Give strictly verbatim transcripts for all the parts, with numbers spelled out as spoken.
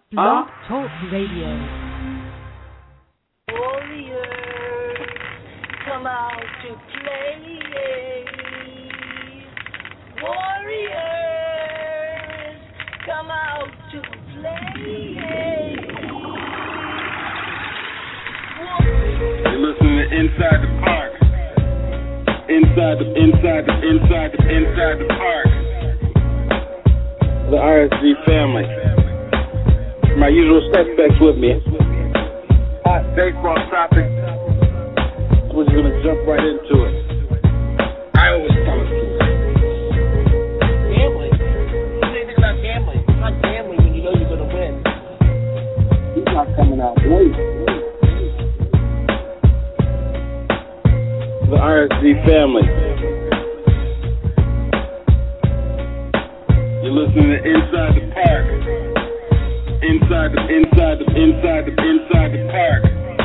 Blog Talk Radio. Warriors, come out to play. Warriors, come out to play. You're listening to Inside the Park. Inside the, inside the, inside the, inside the park. The R S G family. My usual suspects with me. Hot baseball topic. We're just gonna jump right into it. I always tell it to you. Gambling. You say anything about gambling. It's not gambling when you know you're gonna win. He's not coming out late. The R S G family. You're listening to Inside the Park. Inside the, inside the, inside the, inside the park.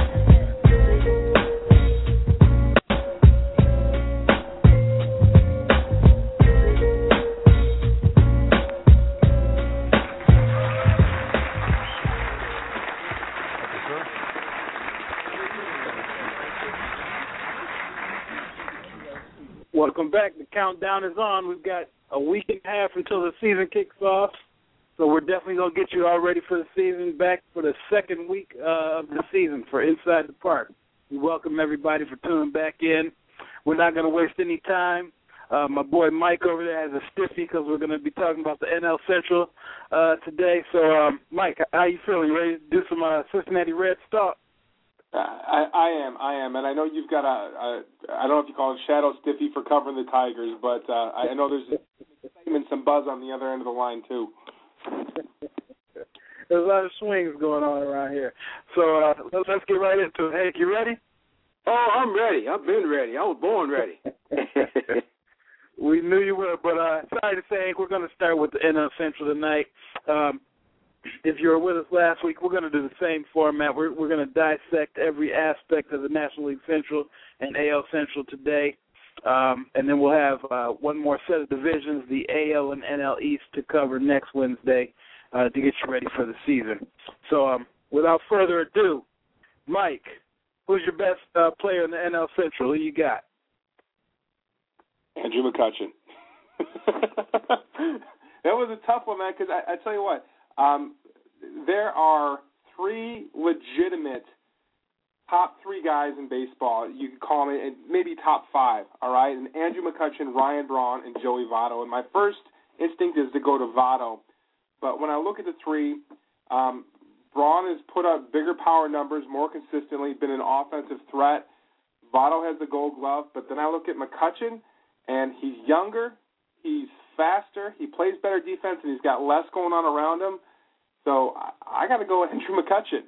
Welcome back. The countdown is on. We've got a week and a half until the season kicks off. So we're definitely going to get you all ready for the season, back for the second week uh, of the season for Inside the Park. We welcome everybody for tuning back in. We're not going to waste any time. Uh, my boy Mike over there has a stiffy because we're going to be talking about the N L Central uh, today. So, um, Mike, how you feeling? You ready to do some uh, Cincinnati Reds talk? Uh, I, I am, I am, and I know you've got a, a, I don't know if you call it shadow stiffy for covering the Tigers, but uh, I know there's excitement, some buzz on the other end of the line, too. There's a lot of swings going on around here. So uh, let's, let's get right into it. Hank, you ready? Oh, I'm ready. I've been ready. I was born ready. We knew you were, but uh, sorry to say, Hank, we're going to start with the N L Central tonight. Um, if you were with us last week, we're going to do the same format. We're, we're going to dissect every aspect of the National League Central and A L Central today. Um, and then we'll have uh, one more set of divisions, the A L and N L East, to cover next Wednesday uh, to get you ready for the season. So um, without further ado, Mike, who's your best uh, player in the N L Central? Who you got? Andrew McCutchen. That was a tough one, man, because I, I tell you what, um, there are three legitimate top three guys in baseball. You can call them maybe top five, all right? And Andrew McCutchen, Ryan Braun, and Joey Votto. And my first instinct is to go to Votto. But when I look at the three, um, Braun has put up bigger power numbers more consistently, been an offensive threat. Votto has the gold glove. But then I look at McCutchen, and he's younger, he's faster, he plays better defense, and he's got less going on around him. So I, I got to go with Andrew McCutchen.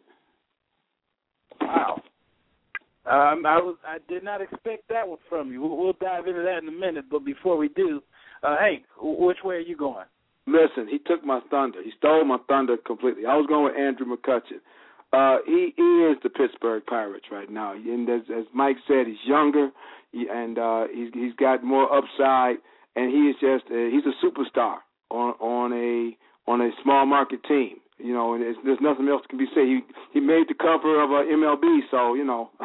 Wow. Um, I was I did not expect that one from you. We'll, we'll dive into that in a minute, but before we do, uh, Hank, which way are you going? Listen, he took my thunder. He stole my thunder completely. I was going with Andrew McCutchen. Uh, he, he is the Pittsburgh Pirates right now. And as, as Mike said, he's younger, and uh, he's, he's got more upside, and he is just uh, he's a superstar on on a on a small market team. You know, and there's, there's nothing else can be said. He he made the cover of uh, M L B, so you know.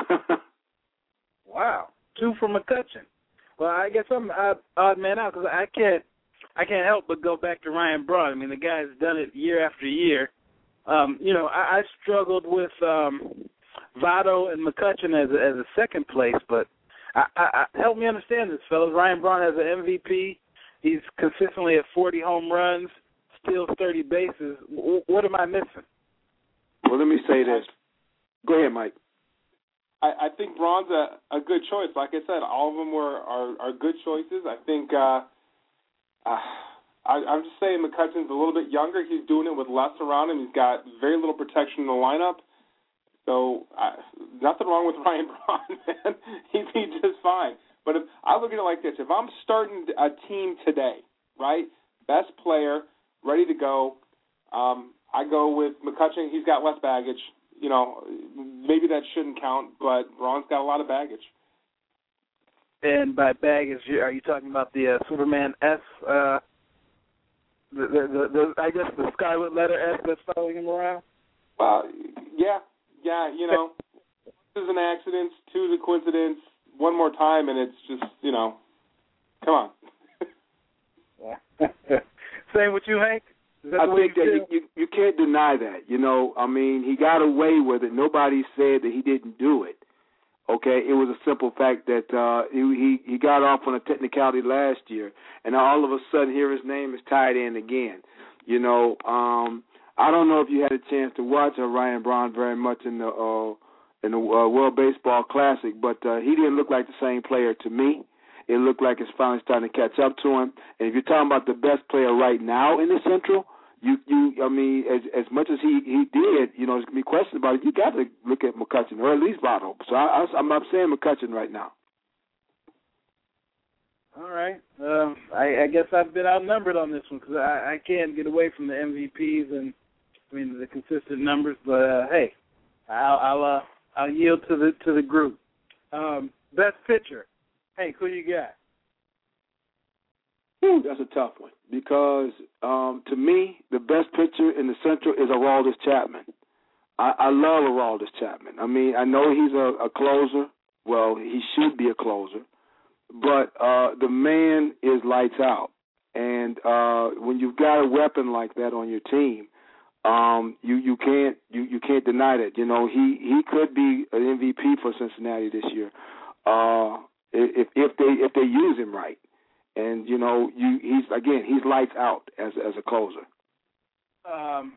Wow, two from McCutchen. Well, I guess I'm odd, odd man out because I can't I can't help but go back to Ryan Braun. I mean, the guy's done it year after year. Um, you know, I, I struggled with um, Votto and McCutchen as a, as a second place, but I, I, I, help me understand this, fellas. Ryan Braun has an M V P. He's consistently at forty home runs, steals thirty bases. W- what am I missing? Well, let me say this. Go ahead, Mike. I, I think Braun's a, a good choice. Like I said, all of them were are, are good choices. I think uh, uh, I, I'm just saying McCutchen's a little bit younger. He's doing it with less around him. He's got very little protection in the lineup. So uh, nothing wrong with Ryan Braun, man. He'd be just fine. But if I look at it like this, if I'm starting a team today, right, best player, ready to go, um, I go with McCutchen. He's got less baggage. You know, maybe that shouldn't count, but Braun's got a lot of baggage. And by baggage, are you talking about the uh, Superman S uh, the, the, the, the I guess the scarlet letter S that's following him around? Well, yeah, yeah, you know, this is an accident, two is a coincidence, one more time, and it's just, you know, come on. Same with you, Hank? I think that you, you you can't deny that. You know, I mean, he got away with it. Nobody said that he didn't do it. Okay, it was a simple fact that uh, he he got off on a technicality last year, and all of a sudden here his name is tied in again. You know, um, I don't know if you had a chance to watch uh, Ryan Braun very much in the uh, in the uh, World Baseball Classic, but uh, he didn't look like the same player to me. It looked like it's finally starting to catch up to him. And if you're talking about the best player right now in the Central, you, you I mean, as as much as he, he did, you know, there's going to be questions about it. You got to look at McCutchen, or at least Votto. So I, I, I'm, I'm saying McCutchen right now. All right. Um, I, I guess I've been outnumbered on this one because I, I can't get away from the M V Ps and, I mean, the consistent numbers. But, uh, hey, I'll I'll, uh, I'll yield to the to the group. Um, best pitcher. Hey, who you got? Ooh, that's a tough one because, um, to me, the best pitcher in the Central is Aroldis Chapman. I, I love Aroldis Chapman. I mean, I know he's a, a closer. Well, he should be a closer. But uh, the man is lights out. And uh, when you've got a weapon like that on your team, um, you, you can't you, you can't deny that. You know, he, he could be an M V P for Cincinnati this year. Uh If if they if they use him right, and you know you he's again he's lights out as as a closer. Um,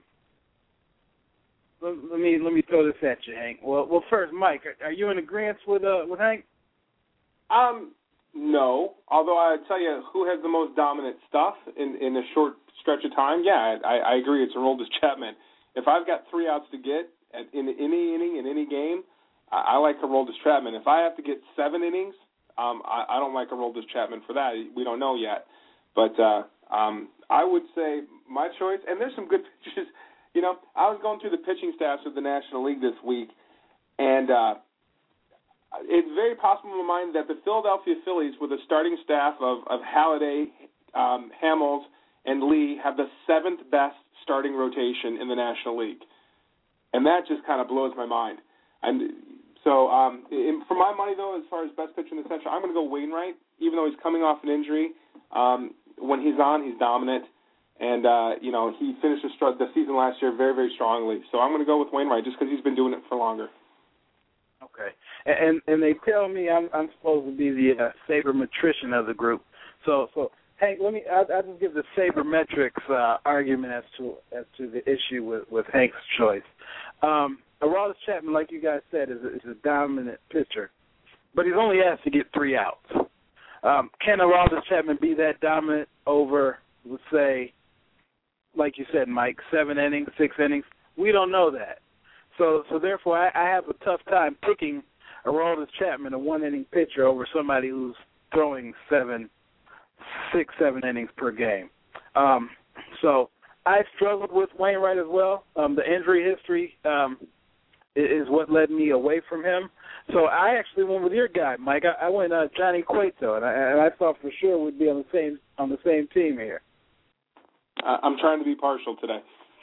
let, let me let me throw this at you, Hank. Well, well, first, Mike, are, are you in agreement with uh with Hank? Um, no. Although I tell you, who has the most dominant stuff in in a short stretch of time? Yeah, I, I agree. It's Aroldis Chapman. If I've got three outs to get at, in any inning in any game, I, I like Aroldis Chapman. If I have to get seven innings. Um, I, I don't like Aroldis Chapman for that. We don't know yet. But uh, um, I would say my choice, and there's some good pitchers. You know, I was going through the pitching staffs of the National League this week, and uh, it's very possible in my mind that the Philadelphia Phillies, with a starting staff of, of Halladay, um, Hamels, and Lee, have the seventh best starting rotation in the National League. And that just kind of blows my mind. And So, um, in, for my money, though, as far as best pitcher in the Central, I'm going to go Wainwright, even though he's coming off an injury. Um, when he's on, he's dominant. And, uh, you know, he finished the season last year very, very strongly. So I'm going to go with Wainwright just because he's been doing it for longer. Okay. And and they tell me I'm I'm supposed to be the uh, sabermetrician of the group. So, so Hank, let me, I'll, I'll just give the sabermetrics uh, argument as to as to the issue with, with Hank's choice. Um Aroldis Chapman, like you guys said, is a, is a dominant pitcher, but he's only asked to get three outs. Um, can Aroldis Chapman be that dominant over, let's say, like you said, Mike, seven innings, six innings? We don't know that. So, so therefore, I, I have a tough time picking Aroldis Chapman, a one-inning pitcher, over somebody who's throwing seven, six, seven innings per game. Um, so I struggled with Wainwright as well. Um, the injury history um, is what led me away from him. So I actually went with your guy, Mike. I, I went uh, Johnny Cueto, and I, and I thought for sure we'd be on the same on the same team here. I'm trying to be partial today.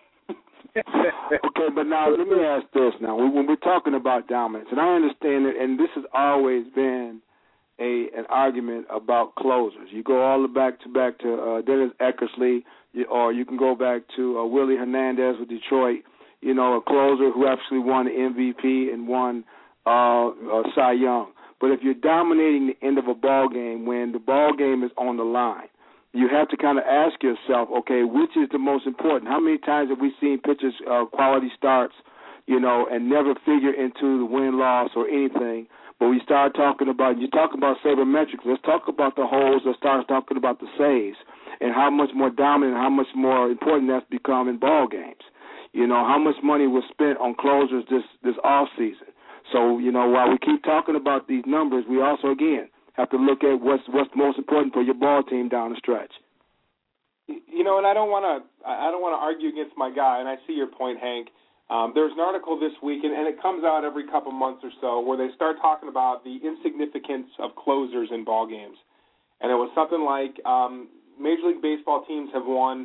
Okay, but now let me ask this. Now, when we're talking about dominance, and I understand it, and this has always been a an argument about closers. You go all the back to back to uh, Dennis Eckersley, or you can go back to uh, Willie Hernandez with Detroit. You know, a closer who actually won the M V P and won uh, uh, Cy Young. But if you're dominating the end of a ball game when the ball game is on the line, you have to kind of ask yourself, okay, which is the most important? How many times have we seen pitchers uh, quality starts, you know, and never figure into the win-loss or anything? But we start talking about, you talk about sabermetrics, let's talk about the holes, let's start talking about the saves and how much more dominant, how much more important that's become in ball games. You know, how much money was spent on closers this, this off season. So, you know, while we keep talking about these numbers, we also, again, have to look at what's what's most important for your ball team down the stretch. You know, and I don't want to I don't want to argue against my guy, and I see your point, Hank. Um, there's an article this week, and, and it comes out every couple months or so, where they start talking about the insignificance of closers in ball games. And it was something like um, Major League Baseball teams have won,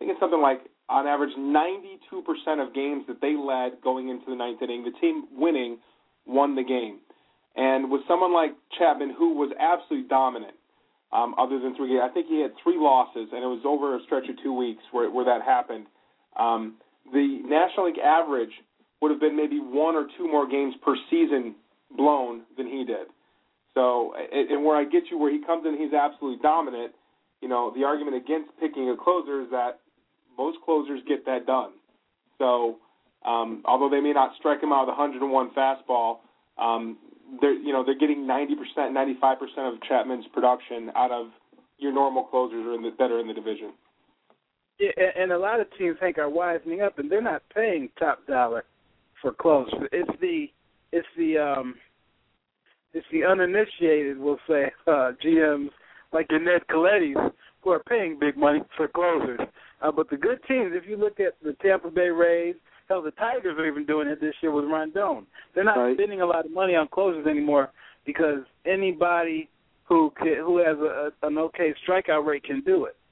think it's something like on average ninety-two percent of games that they led going into the ninth inning, the team winning won the game. And with someone like Chapman, who was absolutely dominant, um, other than three games, I think he had three losses, and it was over a stretch of two weeks where, where that happened. Um, the National League average would have been maybe one or two more games per season blown than he did. So, and where I get you, where he comes in, he's absolutely dominant. You know, the argument against picking a closer is that most closers get that done. So, um, although they may not strike him out with a one oh one fastball, um, they're you know they're getting ninety percent, ninety-five percent of Chapman's production out of your normal closers are in the, that are in the division. Yeah, and a lot of teams, Hank, are wisening up, and they're not paying top dollar for closers. It's the it's the um, it's the uninitiated, we'll say, uh, G Ms like your Ned Colletti's who are paying big money for closers. Uh, but the good teams, if you look at the Tampa Bay Rays, hell, the Tigers are even doing it this year with Rondon. They're not right. spending a lot of money on closers anymore because anybody who can, who has a, an okay strikeout rate can do it.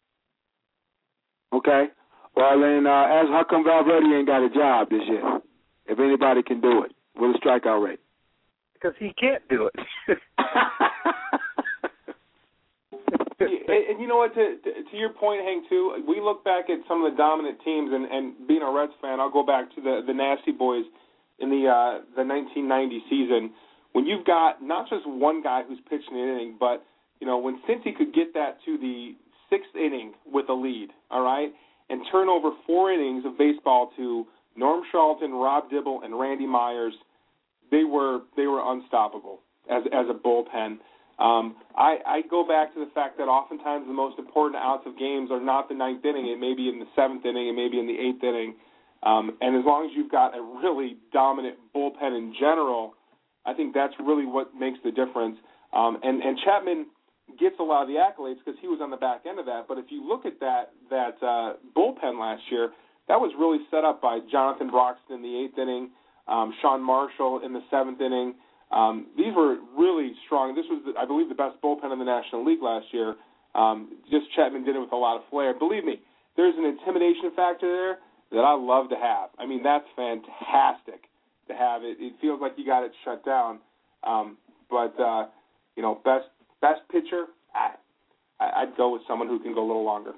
Okay. Well, then, uh, as how come Valverde ain't got a job this year? If anybody can do it with a strikeout rate. Because he can't do it. and, and you know what, to, to, to your point, Hank, too, we look back at some of the dominant teams, and, and being a Reds fan, I'll go back to the, the Nasty Boys in the uh, the nineteen ninety season, when you've got not just one guy who's pitching an inning, but, you know, when Cincy could get that to the sixth inning with a lead, all right, and turn over four innings of baseball to Norm Charlton, Rob Dibble, and Randy Myers, they were they were unstoppable as as a bullpen. Um, I, I go back to the fact that oftentimes the most important outs of games are not the ninth inning. It may be in the seventh inning. It may be in the eighth inning. Um, and as long as you've got a really dominant bullpen in general, I think that's really what makes the difference. Um, and, and Chapman gets a lot of the accolades because he was on the back end of that. But if you look at that that uh, bullpen last year, that was really set up by Jonathan Broxton in the eighth inning, um, Sean Marshall in the seventh inning. Um, these were really strong. This was, the, I believe, the best bullpen in the National League last year. Um, just Chapman did it with a lot of flair. Believe me, there's an intimidation factor there that I love to have. I mean, that's fantastic to have. It, it feels like you got it shut down. Um, but, uh, you know, best best pitcher, I, I'd go with someone who can go a little longer.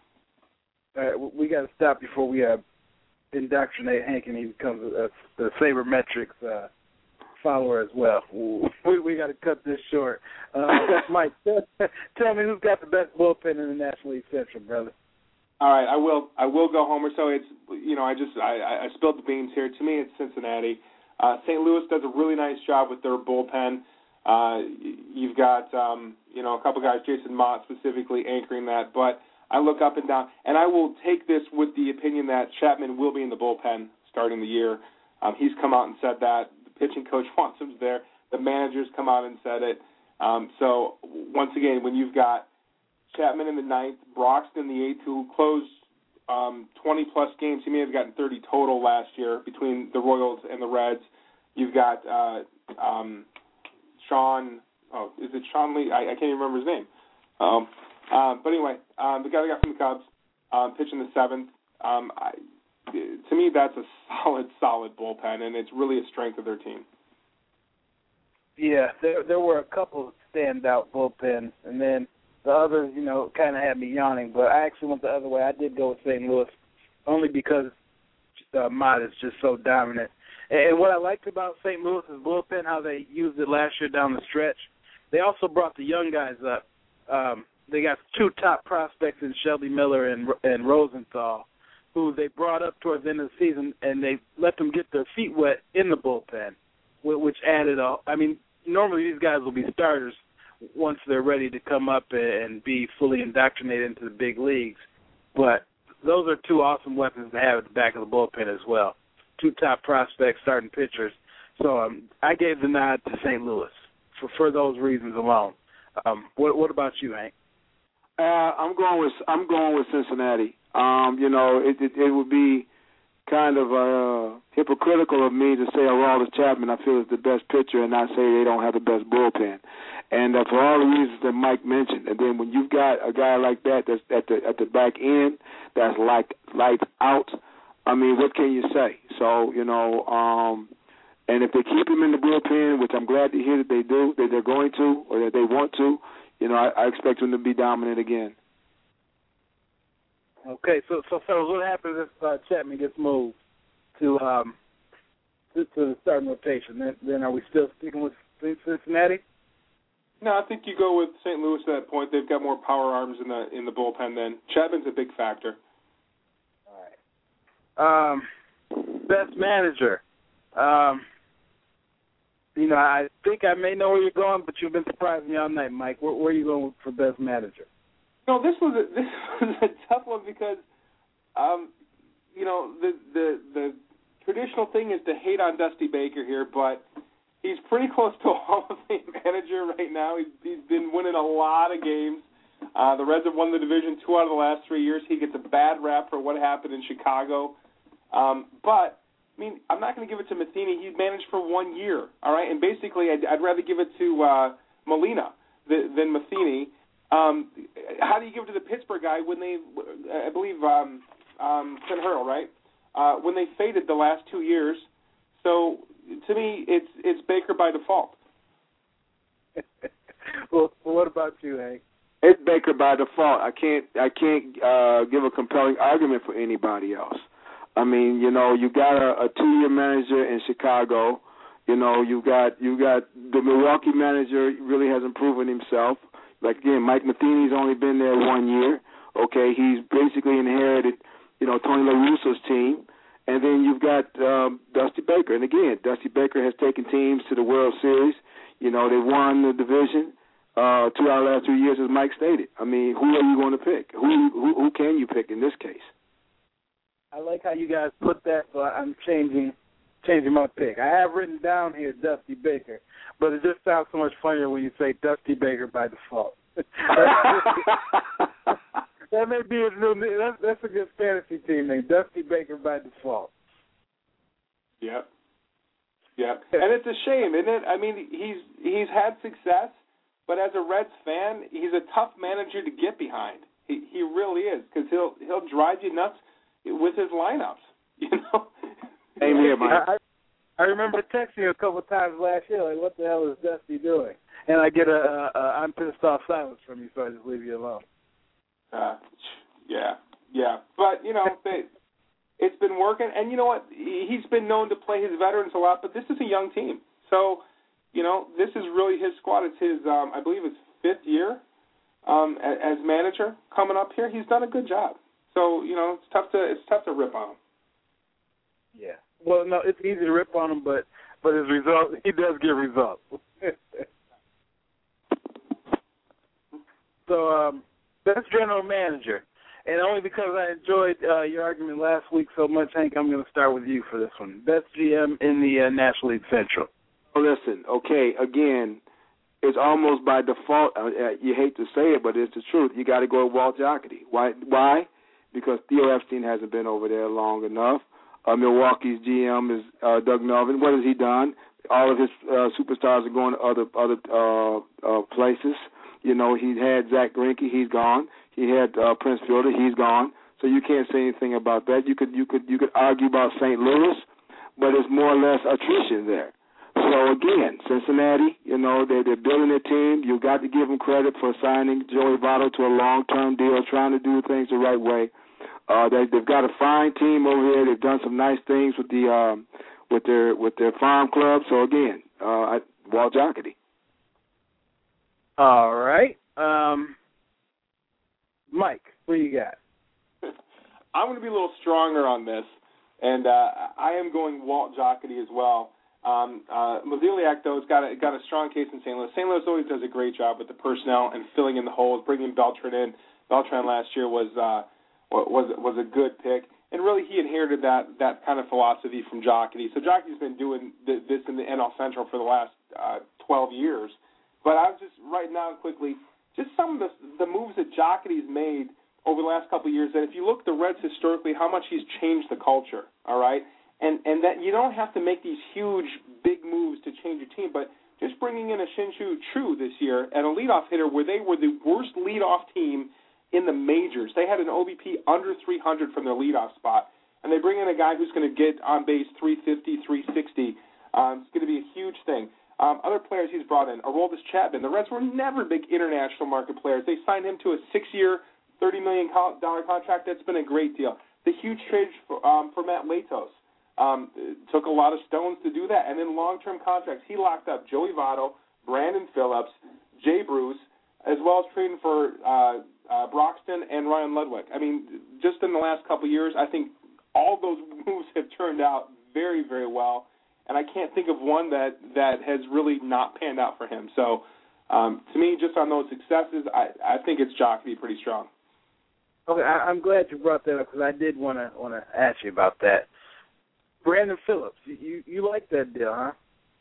All right, we got to stop before we uh, indoctrinate Hank and he becomes a, a, a Sabermetrics uh, follower as well. We we got to cut this short. Uh, Mike, tell, tell me who's got the best bullpen in the National League Central, brother. All right, I will. I will go Homer. So it's you know I just I, I spilled the beans here. To me, it's Cincinnati. Uh, Saint Louis does a really nice job with their bullpen. Uh, you've got um, you know a couple guys, Jason Mott specifically anchoring that, but I look up and down, and I will take this with the opinion that Chapman will be in the bullpen starting the year. Um, he's come out and said that. The pitching coach wants him there. The managers come out and said it. Um, so, once again, when you've got Chapman in the ninth, Broxton in the eighth, who closed um, twenty-plus games. He may have gotten thirty total last year between the Royals and the Reds. You've got uh, um, Sean, oh, is it Sean Lee? I, I can't even remember his name. Um, uh, but anyway, um, the guy that got from the Cubs, um, pitching the seventh. Um, I, to me, that's a solid, solid bullpen, and it's really a strength of their team. Yeah, there there were a couple of standout bullpens, and then the others, you know, kind of had me yawning. But I actually went the other way. I did go with Saint Louis, only because uh, Mott is just so dominant. And, and what I liked about Saint Louis's bullpen, how they used it last year down the stretch, they also brought the young guys up. Um, they got two top prospects in Shelby Miller and, and Rosenthal, who they brought up towards the end of the season, and they let them get their feet wet in the bullpen, which added a – I mean, normally these guys will be starters once they're ready to come up and be fully indoctrinated into the big leagues. But those are two awesome weapons to have at the back of the bullpen as well. Two top prospects, starting pitchers. So um, I gave the nod to Saint Louis for, for those reasons alone. Um, what, what about you, Hank? Uh, I'm going with I'm going with Cincinnati. Um, you know, it, it it would be kind of uh, hypocritical of me to say Aroldis Chapman I feel is the best pitcher and not say they don't have the best bullpen. and uh, for all the reasons that Mike mentioned. And then when you've got a guy like that that's at the at the back end that's like lights out, I mean, what can you say? So you know, um, and if they keep him in the bullpen, which I'm glad to hear that they do, that they're going to, or that they want to, you know, I, I expect them to be dominant again. Okay, so so fellas, what happens if uh, Chapman gets moved to um to, to the starting rotation? Then, then are we still sticking with Cincinnati? No, I think you go with Saint Louis at that point. They've got more power arms in the in the bullpen. Then Chapman's a big factor. All right. Um, best manager. Um, you know, I think I may know where you're going, but you've been surprising me all night, Mike. Where, where are you going for best manager? No, this was a, this was a tough one because, um, you know, the, the the traditional thing is to hate on Dusty Baker here, but he's pretty close to a Hall of Fame manager right now. He's, he's been winning a lot of games. Uh, the Reds have won the division two out of the last three years. He gets a bad rap for what happened in Chicago. Um, but, I mean, I'm not going to give it to Matheny. He managed for one year, all right? And basically, I'd, I'd rather give it to uh, Molina than, than Matheny. Um, how do you give it to the Pittsburgh guy when they, I believe, um, um, Clint Hurdle, right? Uh, when they faded the last two years. So, to me, it's it's Baker by default. Well, what about you, Hank? It's Baker by default. I can't I can't uh, give a compelling argument for anybody else. I mean, you know, you got a, a two-year manager in Chicago. You know, you got you got the Milwaukee manager really hasn't proven himself. Like, again, Mike Matheny's only been there one year. Okay, he's basically inherited, you know, Tony La Russa's team. And then you've got um, Dusty Baker. And, again, Dusty Baker has taken teams to the World Series. You know, they won the division uh, two out of the last three years, as Mike stated. I mean, who are you going to pick? Who, who who can you pick in this case? I like how you guys put that, so I'm changing changing my pick. I have written down here Dusty Baker, but it just sounds so much funnier when you say Dusty Baker by default. That may be a new. That's, that's a good fantasy team name, Dusty Baker by default. Yep. Yep. And it's a shame, isn't it? I mean, he's he's had success, but as a Reds fan, he's a tough manager to get behind. He he really is, because he'll he'll drive you nuts with his lineups. You know. Same here, Mike. I, I remember texting you a couple of times last year, like, "What the hell is Dusty doing?" And I get a, a, a I'm pissed off silence from you, so I just leave you alone. Uh, yeah, yeah. But, you know, they, it's been working. And you know what? He's been known to play his veterans a lot, but this is a young team. So, you know, this is really his squad. It's his, um, I believe it's fifth year um, as manager coming up here. He's done a good job. So, you know, it's tough to it's tough to rip on him. Yeah. Well, no, it's easy to rip on him, but, but his results, he does get results. So, um, best general manager, and only because I enjoyed uh, your argument last week so much, Hank, I'm going to start with you for this one. Best G M in the uh, National League Central. Oh, listen, okay, again, it's almost by default. Uh, you hate to say it, but it's the truth. You got to go with Walt Jocketty. Why? Why? Because Theo Epstein hasn't been over there long enough. Uh, Milwaukee's G M is uh, Doug Melvin. What has he done? All of his uh, superstars are going to other other uh, uh, places. You know, he had Zach Greinke, he's gone. He had uh, Prince Fielder, he's gone. So you can't say anything about that. You could you could you could argue about Saint Louis, but it's more or less attrition there. So again, Cincinnati, you know, they're they're building their team. You've got to give them credit for signing Joey Votto to a long-term deal, trying to do things the right way. Uh, they, they've got a fine team over here. They've done some nice things with the um, with their with their farm club. So again, uh, Walt Jocketty. All right. Um, Mike, what do you got? I'm going to be a little stronger on this, and uh, I am going Walt Jocketty as well. Um, uh, Mozeliak, though, has got a, got a strong case in Saint Louis. Saint Louis always does a great job with the personnel and filling in the holes, bringing Beltran in. Beltran last year was uh, was was a good pick, and really he inherited that that kind of philosophy from Jocketty. So Jocketty's been doing th- this in the N L Central for the last uh, twelve years. But I was just writing down quickly just some of the, the moves that Jocketty's made over the last couple of years, that if you look at the Reds historically, how much he's changed the culture, all right? And and that you don't have to make these huge, big moves to change your team, but just bringing in a Shin-Soo Choo this year, and a leadoff hitter where they were the worst leadoff team in the majors. They had an O B P under three hundred from their leadoff spot, and they bring in a guy who's going to get on base three fifty, three sixty. Um, it's going to be a huge thing. Um, other players he's brought in, Aroldis Chapman. The Reds were never big international market players. They signed him to a six-year, thirty million dollars contract. That's been a great deal. The huge trade for, um, for Matt Latos. Um, it took a lot of stones to do that. And then long-term contracts. He locked up Joey Votto, Brandon Phillips, Jay Bruce, as well as trading for uh, uh, Broxton and Ryan Ludwig. I mean, just in the last couple of years, I think all those moves have turned out very, very well. And I can't think of one that, that has really not panned out for him. So, um, to me, just on those successes, I, I think it's Jocketty pretty strong. Okay, I, I'm glad you brought that up because I did want to want to ask you about that. Brandon Phillips, you you like that deal, huh?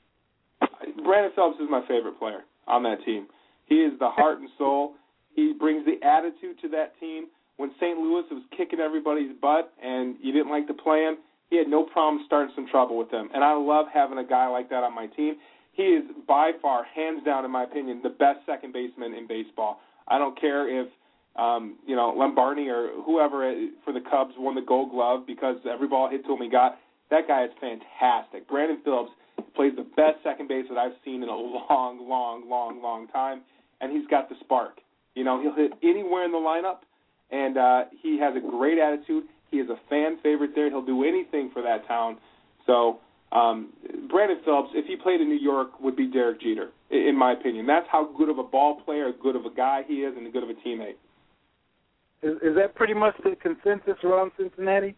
Brandon Phillips is my favorite player on that team. He is the heart and soul. He brings the attitude to that team. When Saint Louis was kicking everybody's butt and you didn't like to play him, he had no problem starting some trouble with them. And I love having a guy like that on my team. He is by far, hands down, in my opinion, the best second baseman in baseball. I don't care if, um, you know, Lombardi or whoever for the Cubs won the Gold Glove because every ball hit to him he got. That guy is fantastic. Brandon Phillips plays the best second base that I've seen in a long, long, long, long time, and he's got the spark. You know, he'll hit anywhere in the lineup, and uh, he has a great attitude. He is a fan favorite there. He'll do anything for that town. So um, Brandon Phillips, if he played in New York, would be Derek Jeter, in my opinion. That's how good of a ball player, good of a guy he is, and good of a teammate. Is, is that pretty much the consensus around Cincinnati?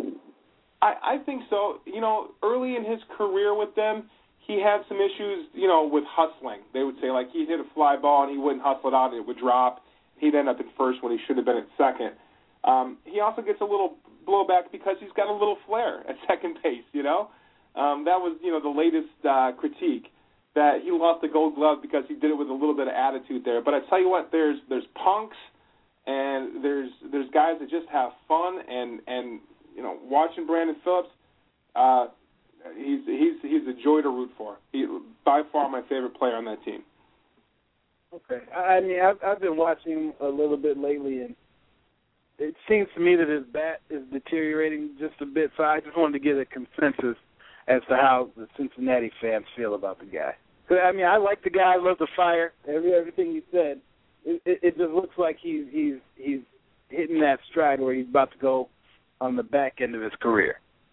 I, I think so. You know, early in his career with them, he had some issues, you know, with hustling. They would say, like, he'd hit a fly ball and he wouldn't hustle it out and it would drop. He'd end up at first when he should have been at second. Um, he also gets a little blowback because he's got a little flair at second base, you know. Um, that was, you know, the latest uh, critique, that he lost the Gold Glove because he did it with a little bit of attitude there. But I tell you what, there's there's punks and there's there's guys that just have fun, and, and you know, watching Brandon Phillips, uh, he's he's he's a joy to root for. He by far my favorite player on that team. Okay, I mean I've I've been watching him a little bit lately, and it seems to me that his bat is deteriorating just a bit. So I just wanted to get a consensus as to how the Cincinnati fans feel about the guy. Cause, I mean, I like the guy. I love the fire. Every everything he said. It, it, it just looks like he's he's he's hitting that stride where he's about to go on the back end of his career.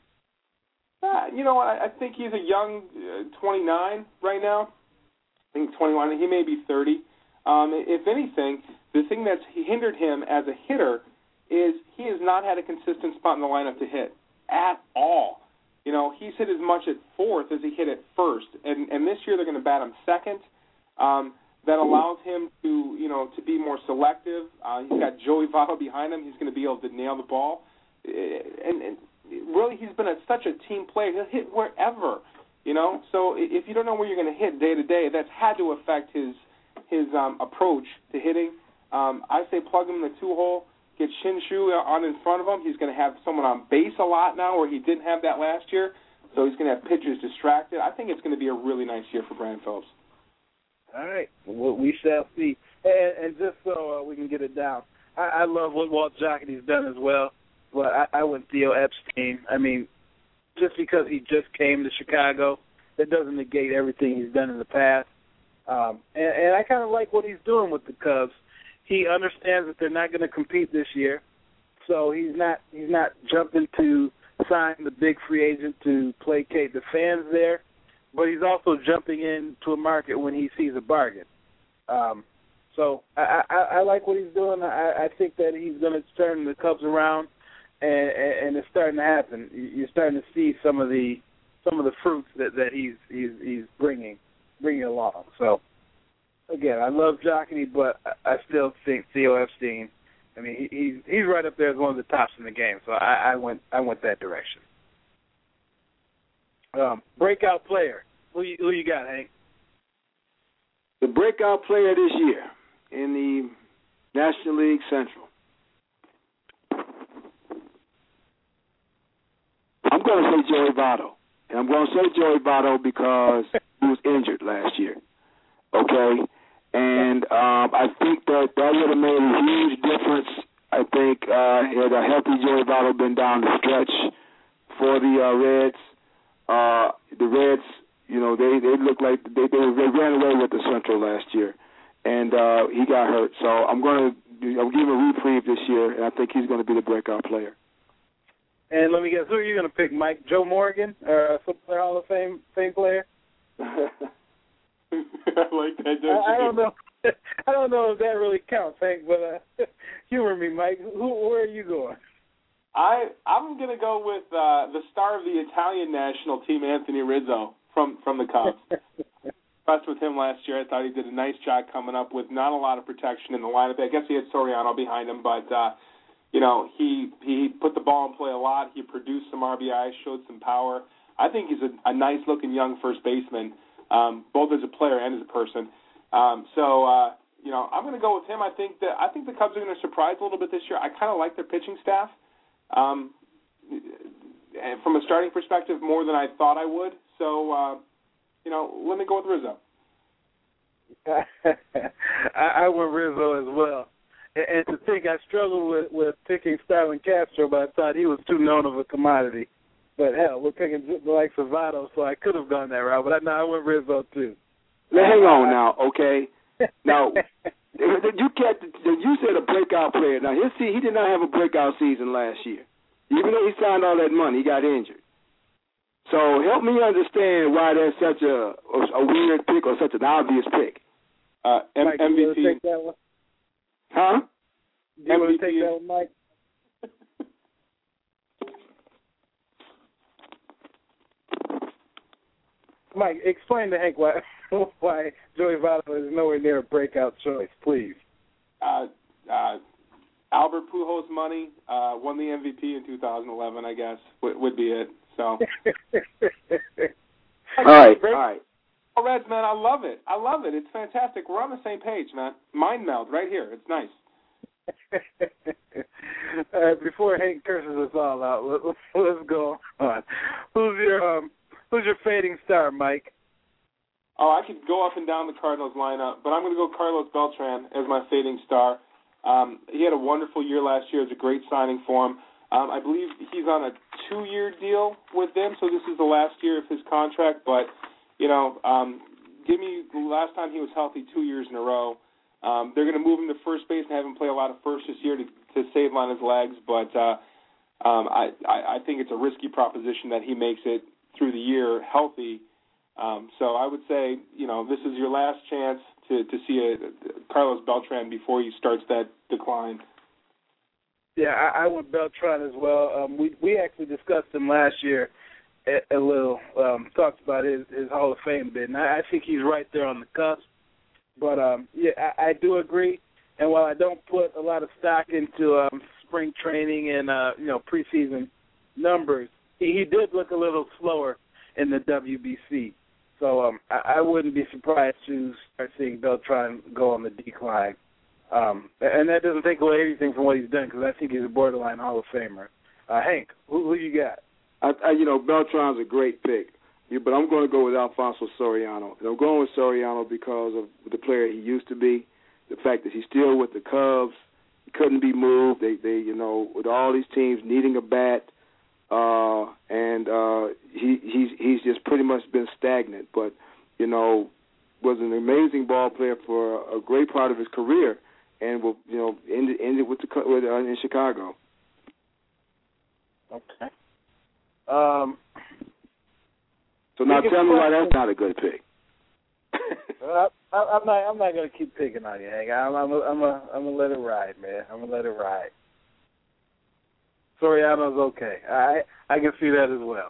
Uh, you know, I, I think he's a young uh, twenty-nine right now. I think twenty-one. He may be thirty. Um, if anything, the thing that's hindered him as a hitter is he has not had a consistent spot in the lineup to hit at all. You know, he's hit as much at fourth as he hit at first, and and this year they're going to bat him second. Um, that allows him to, you know, to be more selective. Uh, he's got Joey Votto behind him. He's going to be able to nail the ball. And, and really, he's been a, such a team player. He'll hit wherever, you know. So if you don't know where you're going to hit day to day, that's had to affect his his um, approach to hitting. Um, I say plug him in the two-hole, get Shin-Soo on in front of him. He's going to have someone on base a lot now where he didn't have that last year. So he's going to have pitchers distracted. I think it's going to be a really nice year for Brandon Phillips. All right. Well, we shall see. And, and just so uh, we can get it down, I, I love what Walt Jocketty's done as well. But I, I went Theo Epstein. I mean, just because he just came to Chicago, that doesn't negate everything he's done in the past. Um, and, and I kind of like what he's doing with the Cubs. He understands that they're not going to compete this year, so he's not he's not jumping to sign the big free agent to placate the fans there. But he's also jumping into a market when he sees a bargain. Um, so I, I, I like what he's doing. I, I think that he's going to turn the Cubs around, and, and it's starting to happen. You're starting to see some of the some of the fruits that, that he's he's he's bringing bringing along. So again, I love Jocketty, but I still think Theo Epstein. I mean, he, he's he's right up there as one of the tops in the game. So I, I went I went that direction. Um, breakout player. Who you, who you got, Hank? The breakout player this year in the National League Central. I'm going to say Joey Votto. And I'm going to say Joey Votto because he was injured last year. Okay? And um, I think that that would have made a huge difference. I think uh, had a healthy Joey Votto been down the stretch for the uh, Reds, uh, the Reds, you know, they, they looked like they, they they ran away with the Central last year, and uh, he got hurt. So I'm going to I'm giving him a reprieve this year, and I think he's going to be the breakout player. And let me guess, who are you going to pick, Mike? Joe Morgan, or a Football Hall of Fame Fame player? I like that. Don't I, I you? don't know. I don't know if that really counts, Hank. But uh, humor me, Mike. Who? Where are you going? I I'm gonna go with uh, the star of the Italian national team, Anthony Rizzo from from the Cubs. Impressed with him last year. I thought he did a nice job coming up with not a lot of protection in the lineup. I guess he had Soriano behind him, but uh, you know he he put the ball in play a lot. He produced some R B Is, showed some power. I think he's a, a nice looking young first baseman, um, both as a player and as a person. Um, so, uh, you know, I'm going to go with him. I think that I think the Cubs are going to surprise a little bit this year. I kind of like their pitching staff, um, and from a starting perspective, more than I thought I would. So, uh, you know, let me go with Rizzo. I, I went Rizzo as well. And, and to think, I struggled with, with picking Starlin Castro, but I thought he was too known of a commodity. But hell, we're picking the likes of Votto, so I could have gone that route. But I, no, I went Rizzo too. Now, hang on now, okay? Now, you kept, you said a breakout player. Now, his he did not have a breakout season last year. Even though he signed all that money, he got injured. So help me understand why that's such a a weird pick or such an obvious pick. Uh, M- Mike, M V P. You take that one? Huh? Do you want to take that one, Mike? Mike, explain to Hank why why Joey Votto is nowhere near a breakout choice, please. Uh, uh, Albert Pujols money, uh, won the M V P in two thousand eleven, I guess, would, would be it. So. all right, all right. Oh, Reds, man, I love it. I love it. It's fantastic. We're on the same page, man. Mind meld right here. It's nice. All right, before Hank curses us all out, let, let's go on. Who's your um, who's your fading star, Mike? Oh, I could go up and down the Cardinals lineup, but I'm going to go Carlos Beltran as my fading star. Um, he had a wonderful year last year. It was a great signing for him. Um, I believe he's on a two-year deal with them, so this is the last year of his contract. But, you know, um, give me the last time he was healthy two years in a row. Um, they're going to move him to first base and have him play a lot of first this year to, to save on his legs. But uh, um, I, I, I think it's a risky proposition that he makes it through the year healthy. Um, so I would say, you know, this is your last chance to, to see a, a Carlos Beltran before he starts that decline. Yeah, I, I went Beltran as well. Um, we we actually discussed him last year a, a little, um, talked about his, his Hall of Fame bid, and I, I think he's right there on the cusp. But, um, yeah, I, I do agree. And while I don't put a lot of stock into um, spring training and, uh, you know, preseason numbers, he, he did look a little slower in the W B C. So um, I, I wouldn't be surprised to start seeing Beltran go on the decline. Um, and that doesn't take away anything from what he's done, because I think he's a borderline Hall of Famer. Uh, Hank, who, who you got? I, I, you know, Beltran's a great pick, yeah, but I'm going to go with Alfonso Soriano. And I'm going with Soriano because of the player he used to be, the fact that he's still with the Cubs. He couldn't be moved. They, they, you know, with all these teams needing a bat, uh, and uh, he, he's he's just pretty much been stagnant. But, you know, was an amazing ball player for a great part of his career, and will, you know, ended ended with the with, uh, in Chicago. Okay. Um. So now tell me why that's not a good pick. I, I, I'm not. I'm not going to keep picking on you, Hank. I'm. I'm. A, I'm. A, I'm gonna let it ride, man. I'm gonna let it ride. Soriano's okay. I. I can see that as well.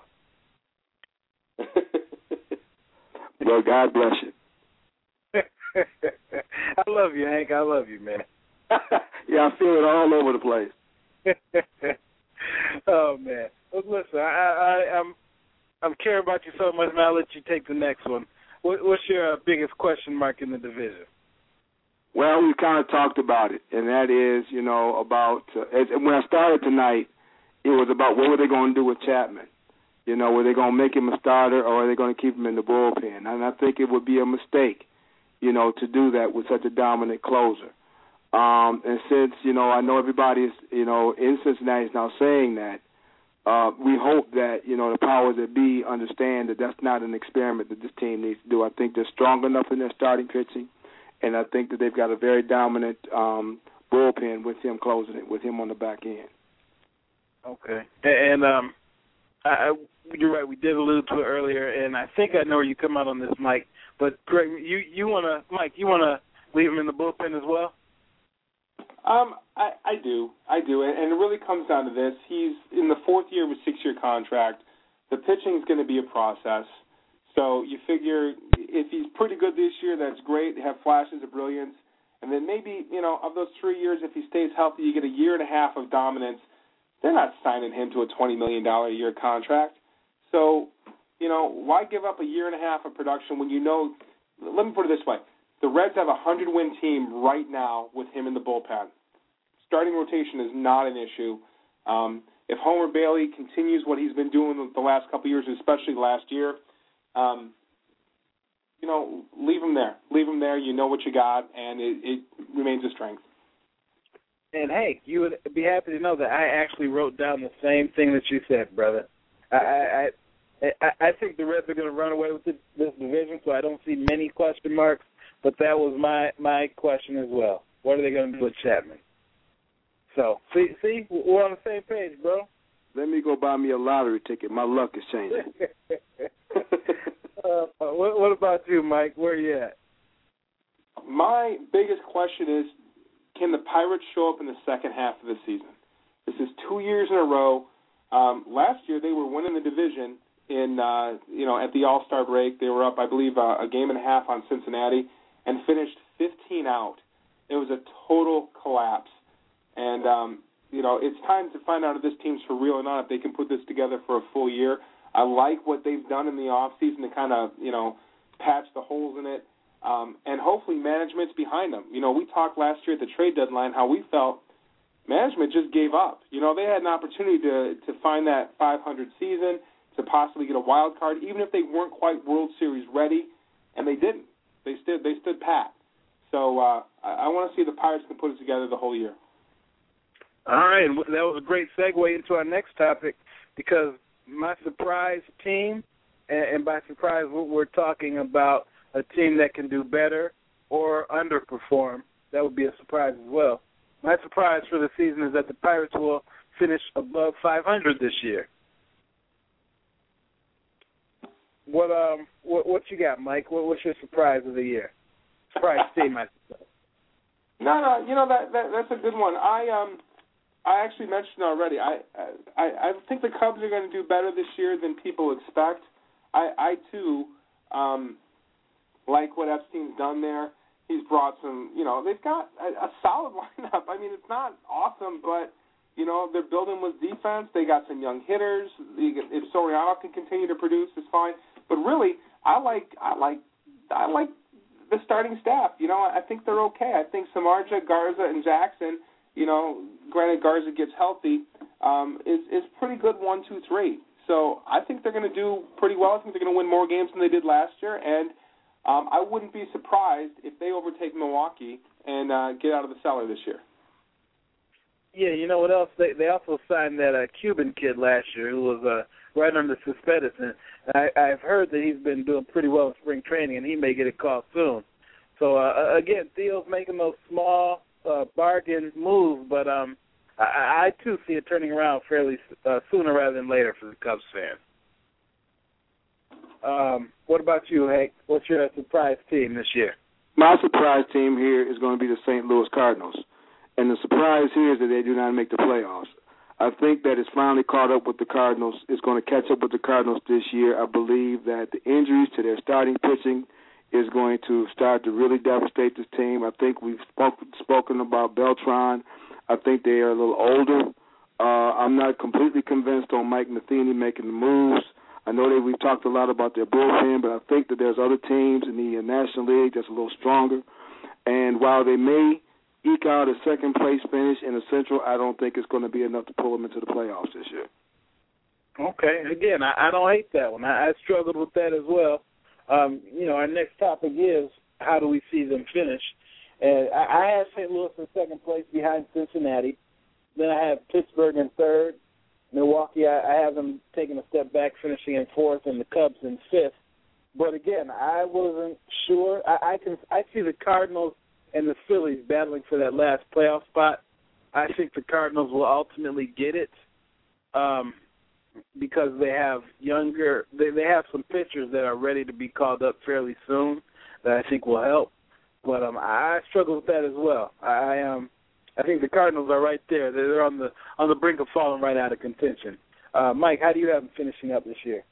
Well, God bless you. I love you, Hank. I love you, man. Yeah, I feel it all over the place. Oh man. Well, listen, I, I, I'm. I'm caring about you so much, man. I'll let you take the next one. What, what's your uh, biggest question mark in the division? Well, we kind of talked about it, and that is, you know, about uh, as, when I started tonight, it was about what were they going to do with Chapman. You know, were they going to make him a starter or are they going to keep him in the bullpen? And I think it would be a mistake, you know, to do that with such a dominant closer. Um, and since, you know, I know everybody is, you know, in Cincinnati is now saying that, uh, we hope that, you know, the powers that be understand that that's not an experiment that this team needs to do. I think they're strong enough in their starting pitching, and I think that they've got a very dominant um, bullpen with him closing it, with him on the back end. Okay. And um, I, I, you're right. We did allude to it earlier, and I think I know where you come out on this, Mike. But Greg, you you want to, Mike, you want to leave him in the bullpen as well? Um, I, I do. I do. And, and it really comes down to this. He's in the fourth year of a six-year contract. The pitching is going to be a process. So you figure if he's pretty good this year, that's great. Have flashes of brilliance. And then maybe, you know, of those three years, if he stays healthy, you get a year and a half of dominance. They're not signing him to a twenty million dollars a year contract. So, you know, why give up a year and a half of production when you know – let me put it this way. The Reds have a hundred-win team right now with him in the bullpen. Starting rotation is not an issue. Um, if Homer Bailey continues what he's been doing the last couple of years, especially last year, um, you know, leave him there. Leave him there. You know what you got, and it, it remains a strength. And, hey, you would be happy to know that I actually wrote down the same thing that you said, brother. I I, I, I think the Reds are going to run away with this, this division, so I don't see many question marks, but that was my, my question as well. What are they going to do with Chapman? So, see, see, we're on the same page, bro. Let me go buy me a lottery ticket. My luck is changing. uh, what, what about you, Mike? Where are you at? My biggest question is, can the Pirates show up in the second half of the season? This is two years in a row. Um, last year they were winning the division in, uh, you know, at the All-Star break. They were up, I believe, uh, a game and a half on Cincinnati and finished fifteen out. It was a total collapse. And, um, you know, it's time to find out if this team's for real or not, if they can put this together for a full year. I like what they've done in the offseason to kind of, you know, patch the holes in it. Um, and hopefully management's behind them. You know, we talked last year at the trade deadline how we felt management just gave up. You know, they had an opportunity to, to find that five hundred season, to possibly get a wild card, even if they weren't quite World Series ready, and they didn't. They stood, they stood pat. So uh, I, I want to see if the Pirates can put it together the whole year. All right, that was a great segue into our next topic, because my surprise team, and, and by surprise we're talking about a team that can do better or underperform. That would be a surprise as well. My surprise for the season is that the Pirates will finish above five hundred this year. What um what what you got, Mike? What, what's your surprise of the year? Surprise team, I suppose. No, no, you know that, that that's a good one. I um I actually mentioned already. I I I think the Cubs are going to do better this year than people expect. I I too um. like what Epstein's done there. He's brought some, you know, they've got a, a solid lineup. I mean, it's not awesome, but, you know, they're building with defense. They got some young hitters. If Soriano can continue to produce, it's fine. But really, I like, I like, I like the starting staff. You know, I think they're okay. I think Samardzija, Garza, and Jackson, you know, granted Garza gets healthy, um, is is pretty good one, two, three. So I think they're going to do pretty well. I think they're going to win more games than they did last year, and Um, I wouldn't be surprised if they overtake Milwaukee and uh, get out of the cellar this year. Yeah, you know what else? They they also signed that uh, Cuban kid last year who was uh, right under Cespedes, and I, I've heard that he's been doing pretty well in spring training, and he may get a call soon. So, uh, again, Theo's making those small uh, bargain moves, but um, I, I, too, see it turning around fairly uh, sooner rather than later for the Cubs fans. Um, what about you, Hank? What's your surprise team this year? My surprise team here is going to be the Saint Louis Cardinals. And the surprise here is that they do not make the playoffs. I think that it's finally caught up with the Cardinals. It's going to catch up with the Cardinals this year. I believe that the injuries to their starting pitching is going to start to really devastate this team. I think we've spoke, spoken about Beltran. I think they are a little older. Uh, I'm not completely convinced on Mike Matheny making the moves. I know that we've talked a lot about their bullpen, but I think that there's other teams in the National League that's a little stronger. And while they may eke out a second-place finish in the Central, I don't think it's going to be enough to pull them into the playoffs this year. Okay. Again, I, I don't hate that one. I, I struggled with that as well. Um, you know, our next topic is how do we see them finish? And I, I have Saint Louis in second place behind Cincinnati. Then I have Pittsburgh in third. Milwaukee, I, I have them taking a step back, finishing in fourth, and the Cubs in fifth. But again, I wasn't sure. I, I can I see the Cardinals and the Phillies battling for that last playoff spot. I think the Cardinals will ultimately get it. Um, because they have younger, they, they have some pitchers that are ready to be called up fairly soon that I think will help. But um, I struggle with that as well. I um, I think the Cardinals are right there. They're on the on the brink of falling right out of contention. Uh, Mike, how do you have them finishing up this year?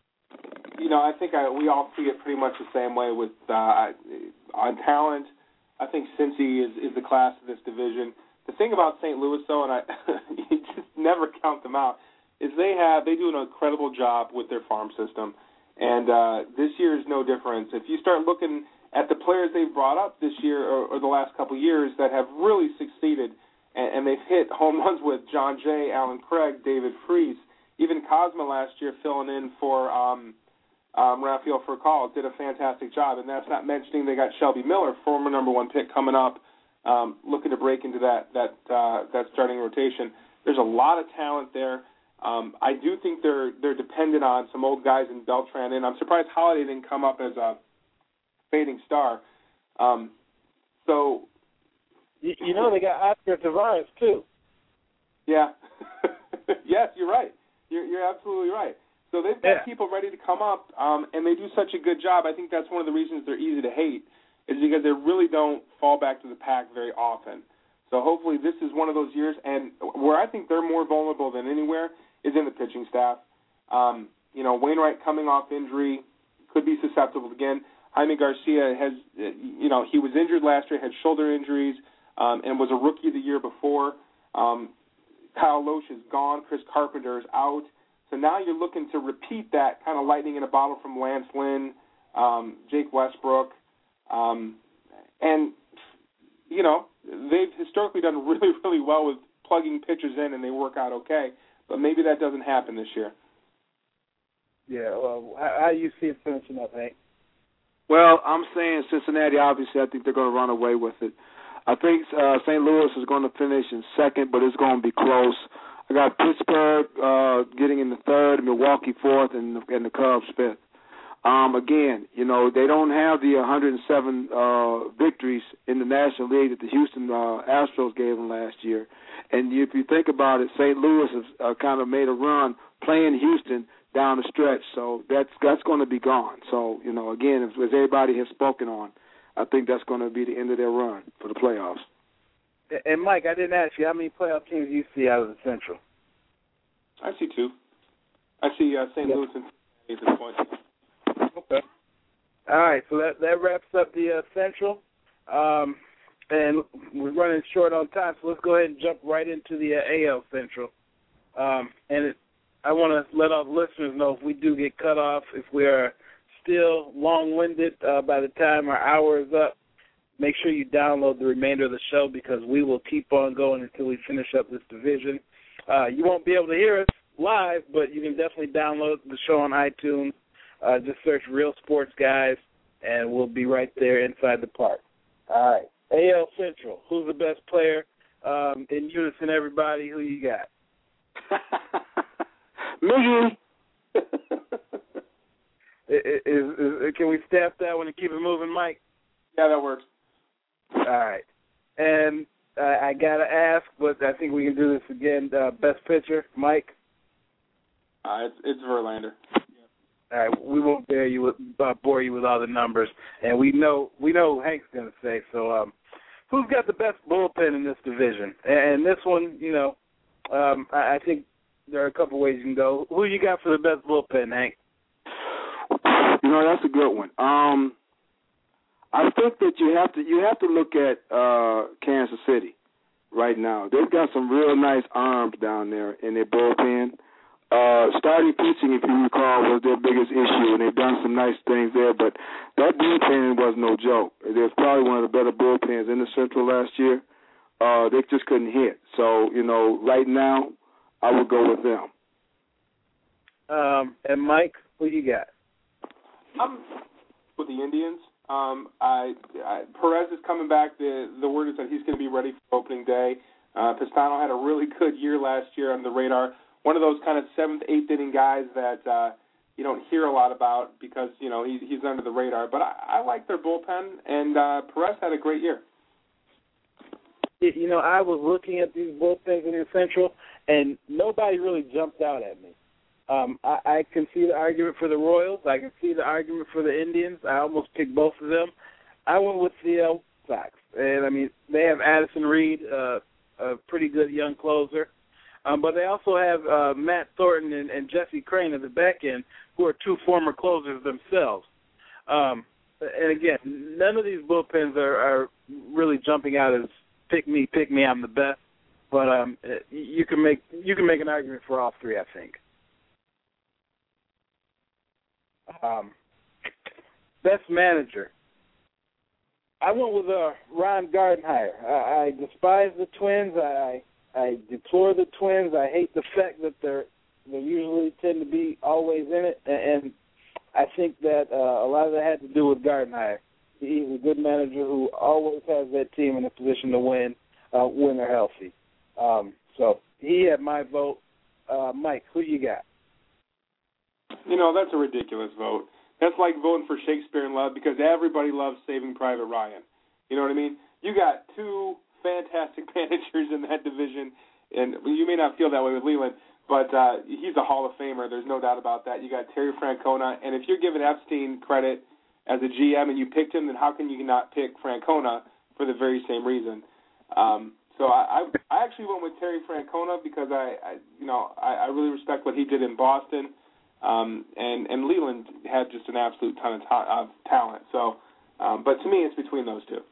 You know, I think I, we all see it pretty much the same way with uh, on talent. I think Cincy is, is the class of this division. The thing about Saint Louis, though, and I you just never count them out, is they have they do an incredible job with their farm system, and uh, this year is no difference. If you start looking at the players they've brought up this year or, or the last couple of years that have really succeeded, and, and they've hit home runs with John Jay, Alan Craig, David Freese, even Cosma last year filling in for um, um, Rafael Furcal did a fantastic job, and that's not mentioning they got Shelby Miller, former number one pick, coming up, um, looking to break into that that uh, that starting rotation. There's a lot of talent there. Um, I do think they're they're dependent on some old guys in Beltran, and I'm surprised Holiday didn't come up as a fading star. Um, so, you, you know they got Oscar Tavares too. Yeah, yes, you're right. You're you're absolutely right. So they've got yeah. people ready to come up, um, and they do such a good job. I think that's one of the reasons they're easy to hate, is because they really don't fall back to the pack very often. So hopefully this is one of those years, and where I think they're more vulnerable than anywhere is in the pitching staff. Um, you know, Wainwright coming off injury could be susceptible again. Jaime Garcia has, you know, he was injured last year, had shoulder injuries, um, and was a rookie the year before. Um, Kyle Loesch is gone. Chris Carpenter is out. So now you're looking to repeat that kind of lightning in a bottle from Lance Lynn, um, Jake Westbrook. Um, and, you know, they've historically done really, really well with plugging pitchers in, and they work out okay. But maybe that doesn't happen this year. Yeah, well, how, how do you see it finishing up, Hank? Well, I'm saying Cincinnati, obviously, I think they're going to run away with it. I think uh, Saint Louis is going to finish in second, but it's going to be close. I got Pittsburgh uh, getting in the third, Milwaukee fourth, and the, and the Cubs fifth. Um, again, you know, they don't have the one hundred seven uh, victories in the National League that the Houston uh, Astros gave them last year. And if you think about it, Saint Louis has uh, kind of made a run playing Houston down the stretch, so that's that's going to be gone. So, you know, again, as, as everybody has spoken on, I think that's going to be the end of their run for the playoffs. And, Mike, I didn't ask you, how many playoff teams do you see out of the Central? I see two. I see uh, Saint Yep. Louis and at this point. Okay. All right, so that, that wraps up the uh, Central. Um, and we're running short on time, so let's go ahead and jump right into the uh, A L Central. Um, and it, I want to let our listeners know if we do get cut off, if we are still long-winded uh, by the time our hour is up, make sure you download the remainder of the show because we will keep on going until we finish up this division. Uh, you won't be able to hear us live, but you can definitely download the show on iTunes. Uh, just search Real Sports Guys, and we'll be right there inside the park. All right. A L Central, who's the best player? Um, in unison, everybody, who you got? Me. is, is, is, can we staff that one and keep it moving, Mike? Yeah, that works. All right. And uh, I got to ask, but I think we can do this again. Uh, best pitcher, Mike? Uh, it's, it's Verlander. All right, we won't bore you with uh, bore you with all the numbers, and we know we know what Hank's going to say. So, um, who's got the best bullpen in this division? And this one, you know, um, I, I think there are a couple ways you can go. Who you got for the best bullpen, Hank? You know, that's a good one. Um, I think that you have to you have to look at uh, Kansas City right now. They've got some real nice arms down there in their bullpen. Uh, starting pitching, if you recall, was their biggest issue, and they've done some nice things there, but that bullpen was no joke. It was probably one of the better bullpens in the Central last year. Uh, they just couldn't hit. So, you know, right now, I would go with them. Um, and Mike, who you got? I'm with the Indians. Um, I, I Perez is coming back. The the word is that he's going to be ready for opening day. Uh, Pistano had a really good year last year on the radar. One of those kind of seventh, eighth inning guys that uh, you don't hear a lot about because you know he, he's under the radar. But I, I like their bullpen, and uh, Perez had a great year. You know, I was looking at these bullpens in the Central, and nobody really jumped out at me. Um, I, I can see the argument for the Royals. I can see the argument for the Indians. I almost picked both of them. I went with the uh, Sox. And, I mean, they have Addison Reed, uh, a pretty good young closer. Um, but they also have uh, Matt Thornton and, and Jesse Crane at the back end, who are two former closers themselves. Um, and, again, none of these bullpens are, are really jumping out as pick me, pick me, I'm the best. But um, you can make you can make an argument for all three, I think. Um, best manager. I went with uh, Ron Gardenhire. I, I despise the Twins. I I deplore the Twins. I hate the fact that they're they usually tend to be always in it, and I think that uh, a lot of that had to do with Gardenhire. He's a good manager who always has that team in a position to win uh, when they're healthy. Um, so he had my vote. Uh, Mike, who you got? You know, that's a ridiculous vote. That's like voting for Shakespeare in Love because everybody loves Saving Private Ryan. You know what I mean? You got two fantastic managers in that division, and you may not feel that way with Leland, but uh, he's a Hall of Famer. There's no doubt about that. You got Terry Francona, and if you're giving Epstein credit as a G M and you picked him, then how can you not pick Francona for the very same reason? Um, so I, I, I actually went with Terry Francona because I, I you know, I, I really respect what he did in Boston. Um, and, and Leland had just an absolute ton of, ta- of talent. So, um, but to me, it's between those two.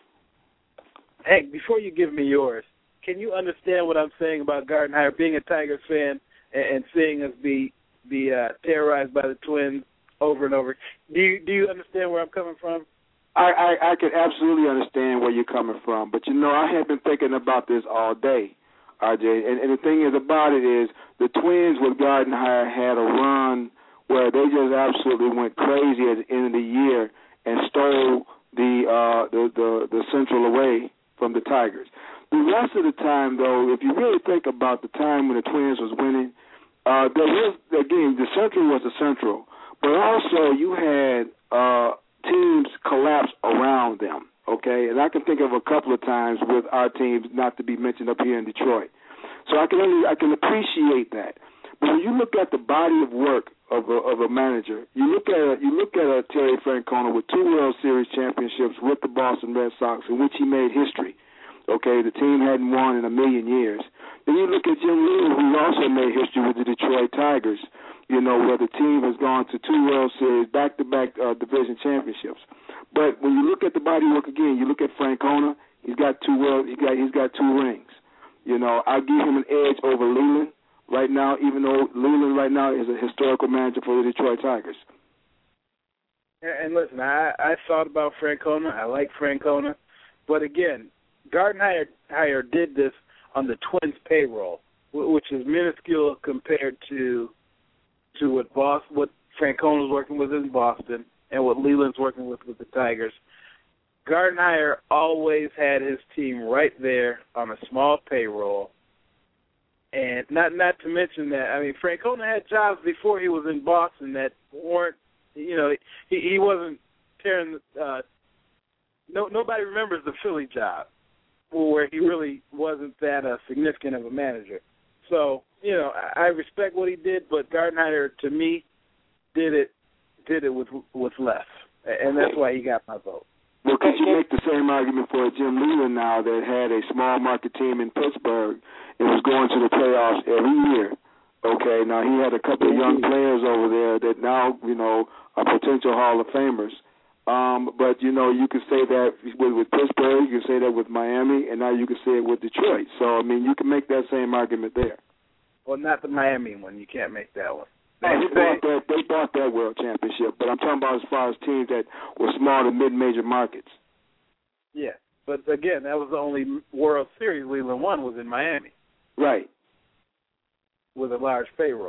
Hey, before you give me yours, can you understand what I'm saying about Gardenhire being a Tigers fan and, and seeing us be be uh, terrorized by the Twins over and over? Do you do you understand where I'm coming from? I, I, I can absolutely understand where you're coming from, but you know I have been thinking about this all day, R J. And, and the thing is about it is the Twins with Gardenhire had a run where they just absolutely went crazy at the end of the year and stole the uh, the, the the Central away from the Tigers. The rest of the time, though, if you really think about the time when the Twins was winning, uh, there was, again, the Central was the Central, but also you had uh, teams collapse around them, okay? And I can think of a couple of times with our teams, not to be mentioned up here in Detroit. So I can only, I can appreciate that. But when you look at the body of work of a, of a manager, you look at a, you look at a Terry Francona with two World Series championships with the Boston Red Sox, in which he made history. Okay, the team hadn't won in a million years. Then you look at Jim Leland, who also made history with the Detroit Tigers. You know, where the team has gone to two World Series, back-to-back uh, division championships. But when you look at the body of work again, you look at Francona. He's got two world. He got he's got two rings. You know, I give him an edge over Leland right now, even though Leland right now is a historical manager for the Detroit Tigers. And listen, I, I thought about Francona. I like Francona. But again, Gardenhire did this on the Twins' payroll, which is minuscule compared to to what Bos, what Francona was working with in Boston and what Leland's working with with the Tigers. Gardenhire always had his team right there on a small payroll. And not not to mention that, I mean, Francona had jobs before he was in Boston that weren't, you know, he, he wasn't tearing, uh, no, nobody remembers the Philly job where he really wasn't that uh, significant of a manager. So, you know, I, I respect what he did, but Gardenhire, to me, did it did it with with less. And that's why he got my vote. Well, could you make the same argument for Jim Leland now that had a small market team in Pittsburgh and was going to the playoffs every year? Okay, now he had a couple of young players over there that now, you know, are potential Hall of Famers. Um, but, you know, you could say that with, with Pittsburgh, you can say that with Miami, and now you can say it with Detroit. So, I mean, you can make that same argument there. Well, not the Miami one. You can't make that one. They, they, bought that, they bought that world championship, but I'm talking about as far as teams that were small to mid-major markets. Yeah, but again, that was the only World Series Leland won was in Miami. Right. With a large payroll.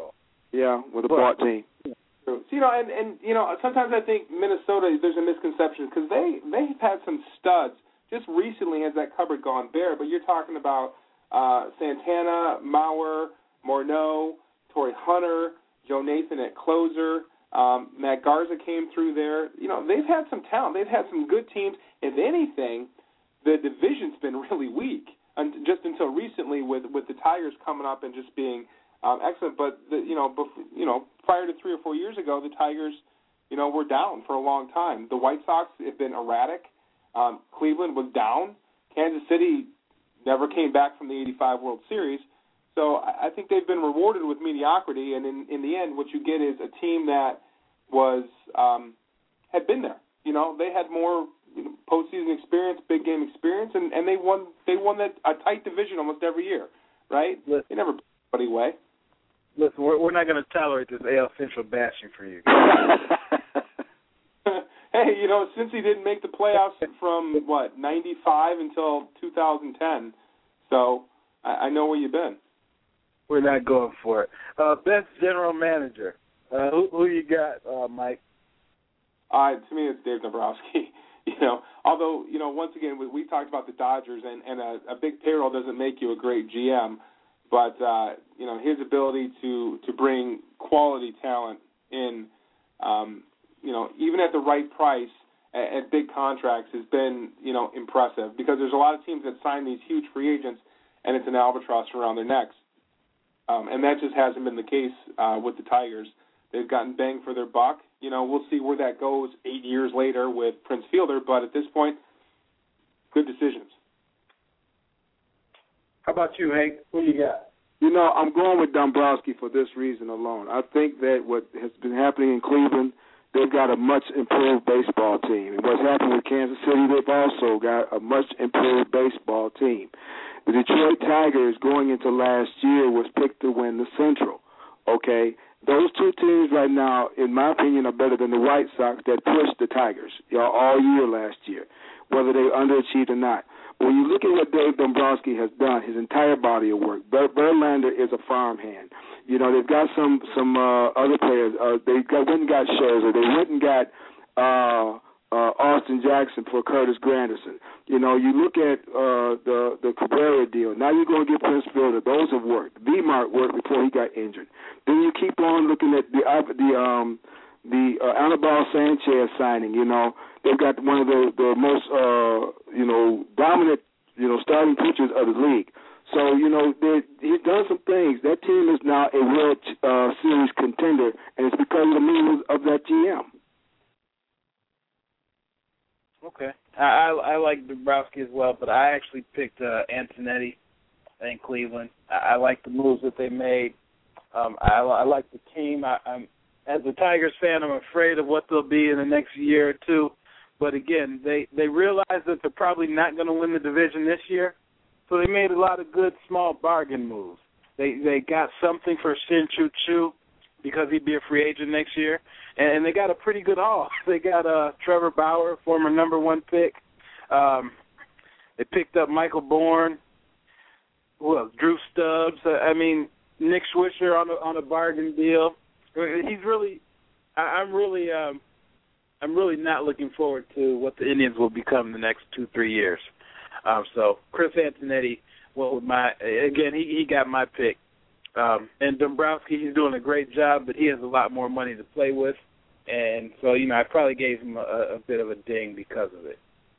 Yeah, with a bought team. True. So, you know, and, and you know, sometimes I think Minnesota, there's a misconception because they they've had some studs. Just recently has that cupboard gone bare, but you're talking about uh, Santana, Mauer, Morneau, Torrey Hunter, Joe Nathan at closer. Um, Matt Garza came through there. You know, they've had some talent. They've had some good teams. If anything, the division's been really weak, and just until recently with, with the Tigers coming up and just being um, excellent. But, the, you know, before, you know, prior to three or four years ago, the Tigers, you know, were down for a long time. The White Sox have been erratic. Um, Cleveland was down. Kansas City never came back from the eighty-five World Series. So I think they've been rewarded with mediocrity, and in, in the end, what you get is a team that was um, had been there. You know, they had more you know, postseason experience, big game experience, and, and they won. They won that a tight division almost every year, right? Listen, they never put anybody away. Listen, we're, we're not going to tolerate this A L Central bashing for you. Hey, you know, since he didn't make the playoffs from what ninety-five until two thousand ten, so I, I know where you've been. We're not going for it. Uh, best general manager. Uh, who, who you got, uh, Mike? Uh, to me, it's Dave Dombrowski. You know, although you know, once again, we, we talked about the Dodgers, and, and a, a big payroll doesn't make you a great G M, but uh, you know, his ability to to bring quality talent in, um, you know, even at the right price at, at big contracts has been you know impressive because there's a lot of teams that sign these huge free agents, and it's an albatross around their necks. Um, and that just hasn't been the case uh, with the Tigers. They've gotten bang for their buck. You know, we'll see where that goes eight years later with Prince Fielder, but at this point, good decisions. How about you, Hank? Who you got? You know, I'm going with Dombrowski for this reason alone. I think that what has been happening in Cleveland, they've got a much improved baseball team. And what's happened with Kansas City, they've also got a much improved baseball team. The Detroit Tigers going into last year was picked to win the Central, okay? Those two teams right now, in my opinion, are better than the White Sox that pushed the Tigers you know, all year last year, whether they underachieved or not. But when you look at what Dave Dombrowski has done, his entire body of work, Ber- Verlander is a farmhand. You know, they've got some some uh, other players. Uh, they got, went and got Scherzer. They went and got uh, uh, Austin Jackson for Curtis Granderson. You know, you look at uh, the the Cabrera deal. Now you're going to get Prince Fielder. Those have worked. V-Mart worked before he got injured. Then you keep on looking at the the um the uh, Anibal Sanchez signing. You know, they've got one of the the most uh you know dominant you know starting pitchers of the league. So you know he's done some things. That team is now a World uh, Series contender, and it's because of the moves of that G M. Okay. I, I, I like Dombrowski as well, but I actually picked uh, Antonetti in Cleveland. I, I like the moves that they made. Um, I, I like the team. I, I'm as a Tigers fan, I'm afraid of what they'll be in the next year or two. But again, they they realize that they're probably not going to win the division this year, so they made a lot of good small bargain moves. They they got something for Shin-Chu Chu because he'd be a free agent next year. And they got a pretty good haul. They got uh, Trevor Bauer, former number one pick. Um, they picked up Michael Bourne. Who else? Drew Stubbs. Uh, I mean, Nick Swisher on a, on a bargain deal. He's really, I, I'm really, um, I'm really not looking forward to what the Indians will become in the next two, three years. Um, so Chris Antonetti, well, my again, he, he got my pick. Um, and Dombrowski, he's doing a great job, but he has a lot more money to play with. And so, you know, I probably gave him a, a bit of a ding because of it.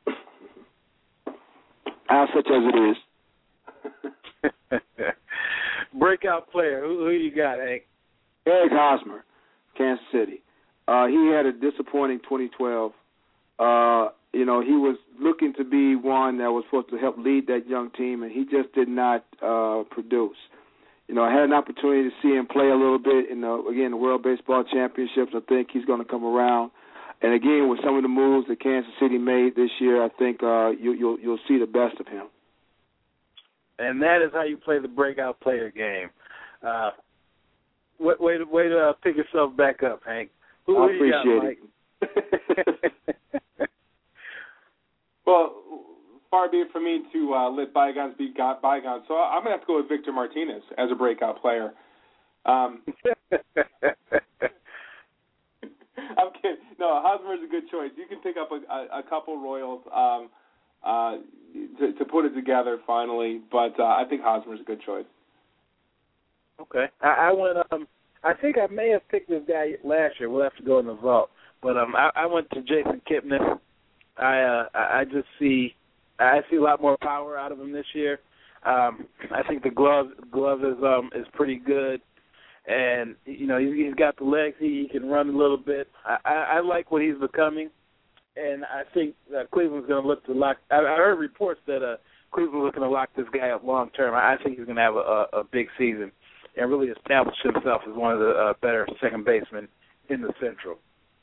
As such as it is. Breakout player, who, who you got, Hank? Eric Hosmer, Kansas City. Uh, he had a disappointing twenty twelve. Uh, you know, he was looking to be one that was supposed to help lead that young team, and he just did not uh, produce. You know, I had an opportunity to see him play a little bit in the, again, the World Baseball Championships. I think he's going to come around. And again, with some of the moves that Kansas City made this year, I think uh, you, you'll you'll see the best of him. And that is how you play the breakout player game. Uh, way, way to way to uh, pick yourself back up, Hank. Who, I who appreciate you got, it. Well, far be it for me to uh, let bygones be bygones. So I'm going to have to go with Victor Martinez as a breakout player. Um, I'm kidding. No, Hosmer's a good choice. You can pick up a, a, a couple Royals um, uh, to, to put it together finally, but uh, I think Hosmer's a good choice. Okay. I, I went. Um, I think I may have picked this guy last year. We'll have to go in the vault. But um, I, I went to Jason Kipnis. I uh, I just see I see a lot more power out of him this year. Um, I think the glove glove is um is pretty good, and you know he's, he's got the legs. He, he can run a little bit. I, I, I like what he's becoming, and I think that Cleveland's going to look to lock. I, I heard reports that uh, Cleveland's looking to lock this guy up long term. I, I think he's going to have a, a, a big season and really establish himself as one of the uh, better second basemen in the Central.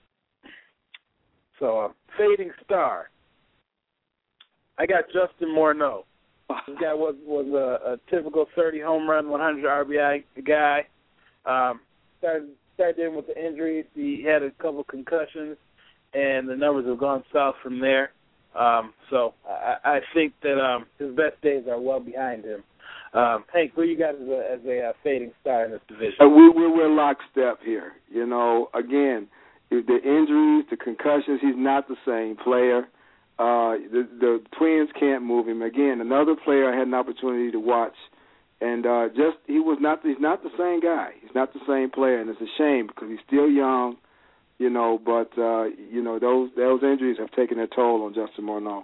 So, uh, fading star. I got Justin Morneau. This guy was was a, a typical thirty home run, one hundred R B I guy. Um, started started in with the injuries. He had a couple concussions, and the numbers have gone south from there. Um, so I, I think that um, his best days are well behind him. Um, Hank, who you got as a, as a uh, fading star in this division? Uh, we, we, we're lockstep here. You know, again, the injuries, the concussions, he's not the same player. Uh, the, the Twins can't move him. Again, another player I had an opportunity to watch, and uh, just he was not he's not the same guy. He's not the same player, and it's a shame because he's still young, you know. But uh, you know those those injuries have taken their toll on Justin Morneau.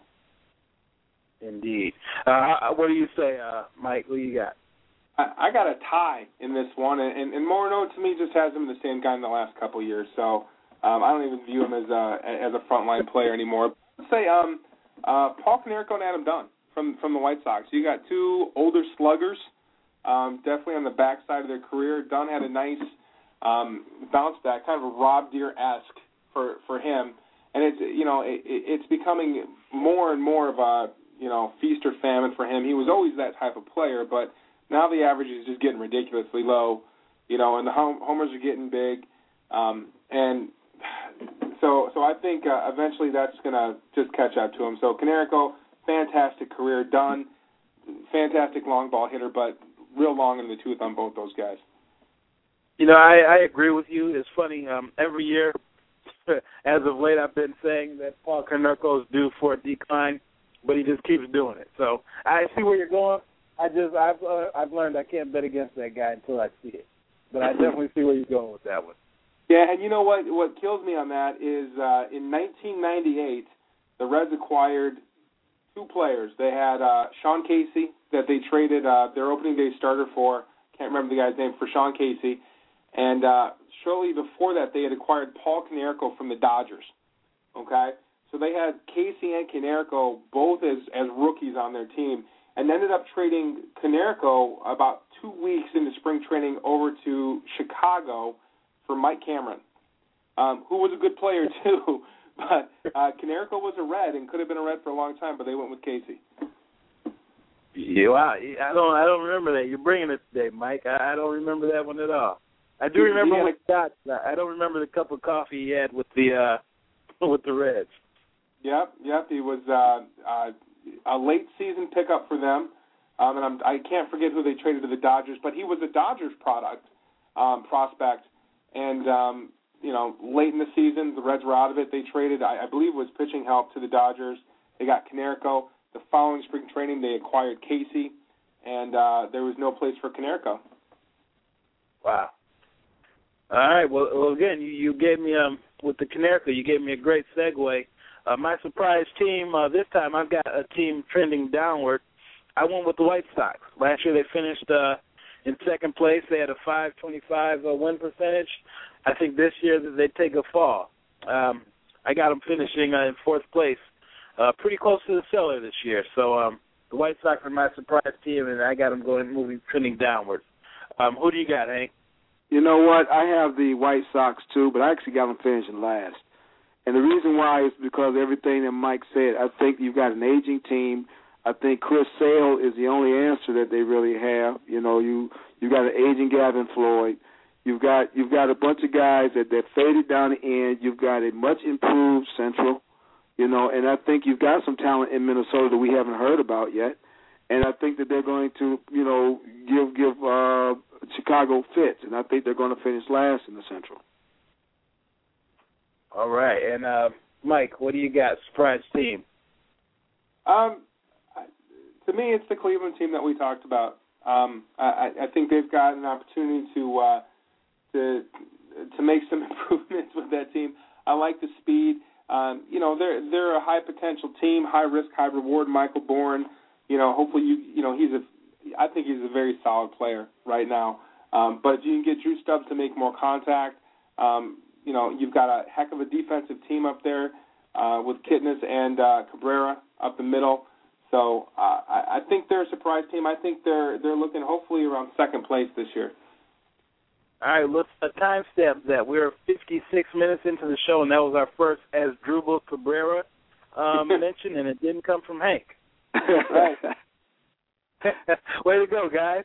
Indeed. Uh, what do you say, uh, Mike? Who you got? I, I got a tie in this one, and, and Morneau to me just hasn't been the same guy in the last couple of years. So um, I don't even view him as a as a frontline player anymore. Let's say um, uh, Paul Konerko and Adam Dunn from from the White Sox. You got two older sluggers, um, definitely on the backside of their career. Dunn had a nice um, bounce back, kind of a Rob Deere-esque for for him, and it's you know it, it's becoming more and more of a you know feast or famine for him. He was always that type of player, but now the average is just getting ridiculously low, you know, and the home, homers are getting big, um, and So so I think uh, eventually that's going to just catch up to him. So Konerko, fantastic career. Dunn, fantastic long ball hitter, but real long in the tooth on both those guys. You know, I, I agree with you. It's funny. Um, every year, as of late, I've been saying that Paul Konerko is due for a decline, but he just keeps doing it. So I see where you're going. I just I've uh, I've learned I can't bet against that guy until I see it. But I definitely see where you're going with that one. Yeah, and you know what? What kills me on that is uh, in nineteen ninety-eight, the Reds acquired two players. They had uh, Sean Casey that they traded uh, their opening day starter for. Can't remember the guy's name, for Sean Casey. And uh, shortly before that, they had acquired Paul Konerko from the Dodgers. Okay, so they had Casey and Konerko both as as rookies on their team, and ended up trading Konerko about two weeks into spring training over to Chicago for Mike Cameron, um, who was a good player too, but uh, Konerko was a Red and could have been a Red for a long time, but they went with Casey. Yeah, wow, I don't, I don't remember that. You're bringing it today, Mike. I, I don't remember that one at all. I do remember when Scott. I don't remember the cup of coffee he had with the uh, with the Reds. Yep, yep. He was uh, uh, a late season pickup for them, um, and I'm, I can't forget who they traded to the Dodgers, but he was a Dodgers product um, prospect. And, um, you know, late in the season, the Reds were out of it. They traded, I, I believe it was pitching help to the Dodgers. They got Konerko. The following spring training, they acquired Casey, and uh, there was no place for Konerko. Wow. All right. Well, well again, you, you gave me, um, with the Konerko, you gave me a great segue. Uh, my surprise team, uh, this time I've got a team trending downward. I went with the White Sox. Last year they finished uh, in second place. They had a five twenty-five uh, win percentage. I think this year that they take a fall. Um, I got them finishing uh, in fourth place, uh, pretty close to the cellar this year. So um, the White Sox are my surprise team, and I got them going, moving, trending downward. Um, who do you got, Hank? You know what? I have the White Sox too, but I actually got them finishing last. And the reason why is because everything that Mike said. I think you've got an aging team. I think Chris Sale is the only answer that they really have. You know, you you got an aging Gavin Floyd. You've got you've got a bunch of guys that, that faded down the end. You've got a much improved Central, you know, and I think you've got some talent in Minnesota that we haven't heard about yet. and I think that they're going to, you know, give give uh, Chicago fits, and I think they're going to finish last in the Central. All right, and uh, Mike, what do you got? Surprise team. Um, to me, it's the Cleveland team that we talked about. Um, I, I think they've got an opportunity to uh, to to make some improvements with that team. I like the speed. Um, you know, they're they're a high potential team, high risk, high reward. Michael Bourne. You know, hopefully you you know he's a I think he's a very solid player right now. Um, but if you can get Drew Stubbs to make more contact, um, you know, you've got a heck of a defensive team up there uh, with Kitness and uh, Cabrera up the middle. So uh, I, I think they're a surprise team. I think they're they're looking hopefully around second place this year. All right, let's uh, timestamp that. We're fifty-six minutes into the show, and that was our first Asdrubal Cabrera um, mention, and it didn't come from Hank. Right. Way to go, guys.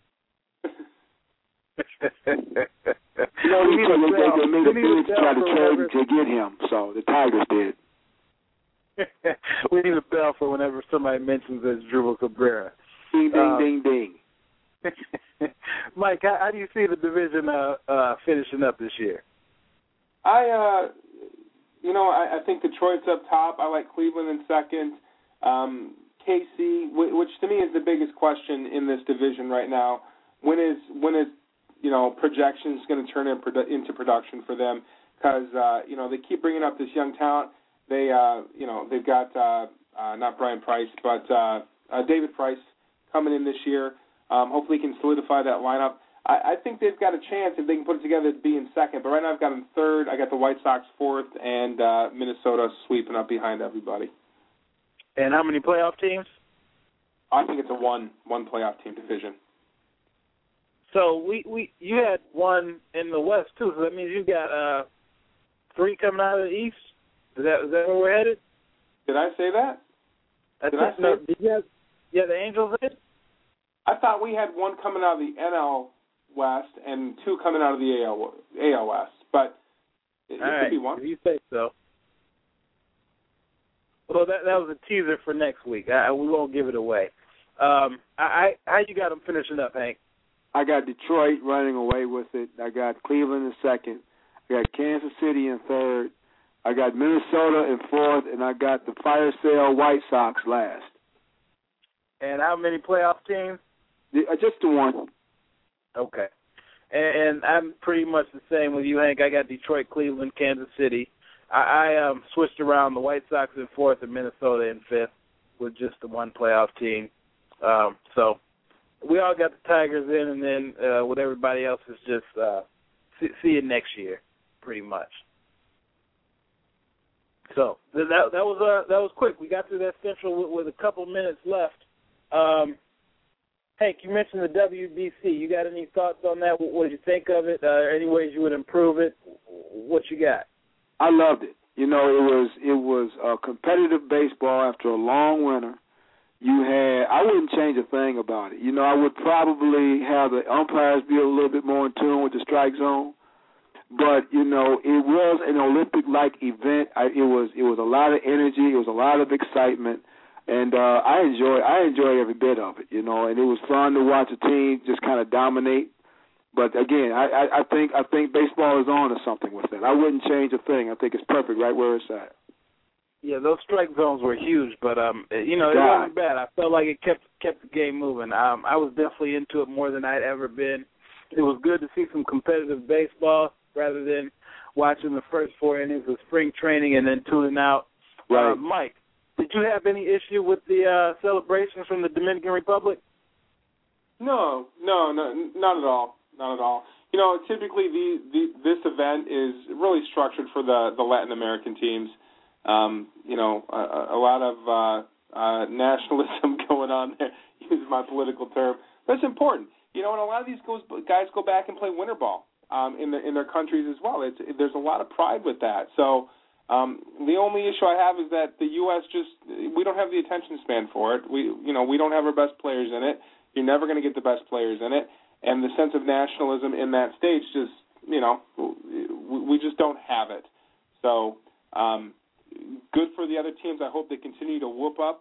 You know, we took they, they made a bid to try to trade to get him, so the Tigers did. We need a bell for whenever somebody mentions Asdrubal Cabrera. Ding, ding, um, ding, ding. Mike, how, how do you see the division uh, uh, finishing up this year? I, uh, you know, I, I think Detroit's up top. I like Cleveland in second. Um, K C, which to me is the biggest question in this division right now. When is when is you know projections going to turn in produ- into production for them? Because uh, you know they keep bringing up this young talent. They uh, you know they've got uh, uh, not Brian Price, but uh, uh, David Price coming in this year. Um, hopefully, he can solidify that lineup. I, I think they've got a chance if they can put it together to be in second. But right now, I've got them third. I got the White Sox fourth, and uh, Minnesota sweeping up behind everybody. And how many playoff teams? I think it's a one one playoff team division. So we, we you had one in the West too. So that means you got uh, three coming out of the East. Is that is that where we're headed? Did I say that? I Did think, I say? no, did you have, yeah, the Angels in? I thought we had one coming out of the N L West and two coming out of the A L A L West, but it, it right. could be one. If you say so. Well, that that was a teaser for next week. I, we won't give it away. Um, I, I how you got them finishing up, Hank? I got Detroit running away with it. I got Cleveland in second. I got Kansas City in third. I got Minnesota in fourth, and I got the Fire Sale White Sox last. And how many playoff teams? The, uh, just the one. Okay. And, and I'm pretty much the same with you, Hank. I got Detroit, Cleveland, Kansas City. I, I um, switched around the White Sox in fourth and Minnesota in fifth with just the one playoff team. Um, so we all got the Tigers in, and then uh, with everybody else is just uh, see, see it next year, pretty much. So that that was uh, that was quick. We got through that Central with, with a couple minutes left. Um, Hank, you mentioned the W B C. You got any thoughts on that? What, what did you think of it? Uh, any ways you would improve it? What you got? I loved it. You know, it was it was a competitive baseball after a long winter. You had I wouldn't change a thing about it. You know, I would probably have the umpires be a little bit more in tune with the strike zone. But you know, it was an Olympic-like event. I, it was it was a lot of energy. It was a lot of excitement, and uh, I enjoy I enjoy every bit of it. You know, and it was fun to watch a team just kind of dominate. But again, I, I, I think I think baseball is on to something with that. I wouldn't change a thing. I think it's perfect right where it's at. Yeah, those strike zones were huge, but um, you know, it God. wasn't bad. I felt like it kept kept the game moving. Um, I was definitely into it more than I'd ever been. It was good to see some competitive baseball rather than watching the first four innings of spring training and then tuning out. Right. Uh, Mike, did you have any issue with the uh, celebrations from the Dominican Republic? No, no, no, not at all. Not at all. You know, typically the, the this event is really structured for the, the Latin American teams. Um, you know, a, a lot of uh, uh, nationalism going on there, use my political term. But it's important. You know, and a lot of these goes, guys go back and play winter ball um, in, the, in their countries as well. It's, there's a lot of pride with that. So um, the only issue I have is that the U S just, we don't have the attention span for it. We, you know, we don't have our best players in it. You're never going to get the best players in it. And the sense of nationalism in that stage just, you know, we just don't have it. So um, good for the other teams. I hope they continue to whoop up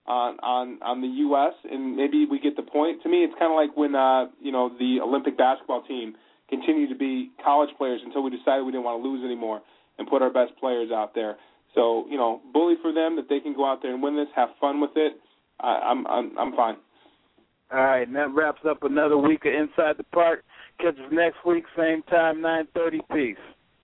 on on on the U S and maybe we get the point. To me, it's kind of like when uh, you know the Olympic basketball team continued to be college players until we decided we didn't want to lose anymore and put our best players out there. So you know, bully for them that they can go out there and win this, have fun with it. I, I'm I'm I'm fine. All right, and that wraps up another week of Inside the Park. Catch us next week, same time, nine thirty. Peace.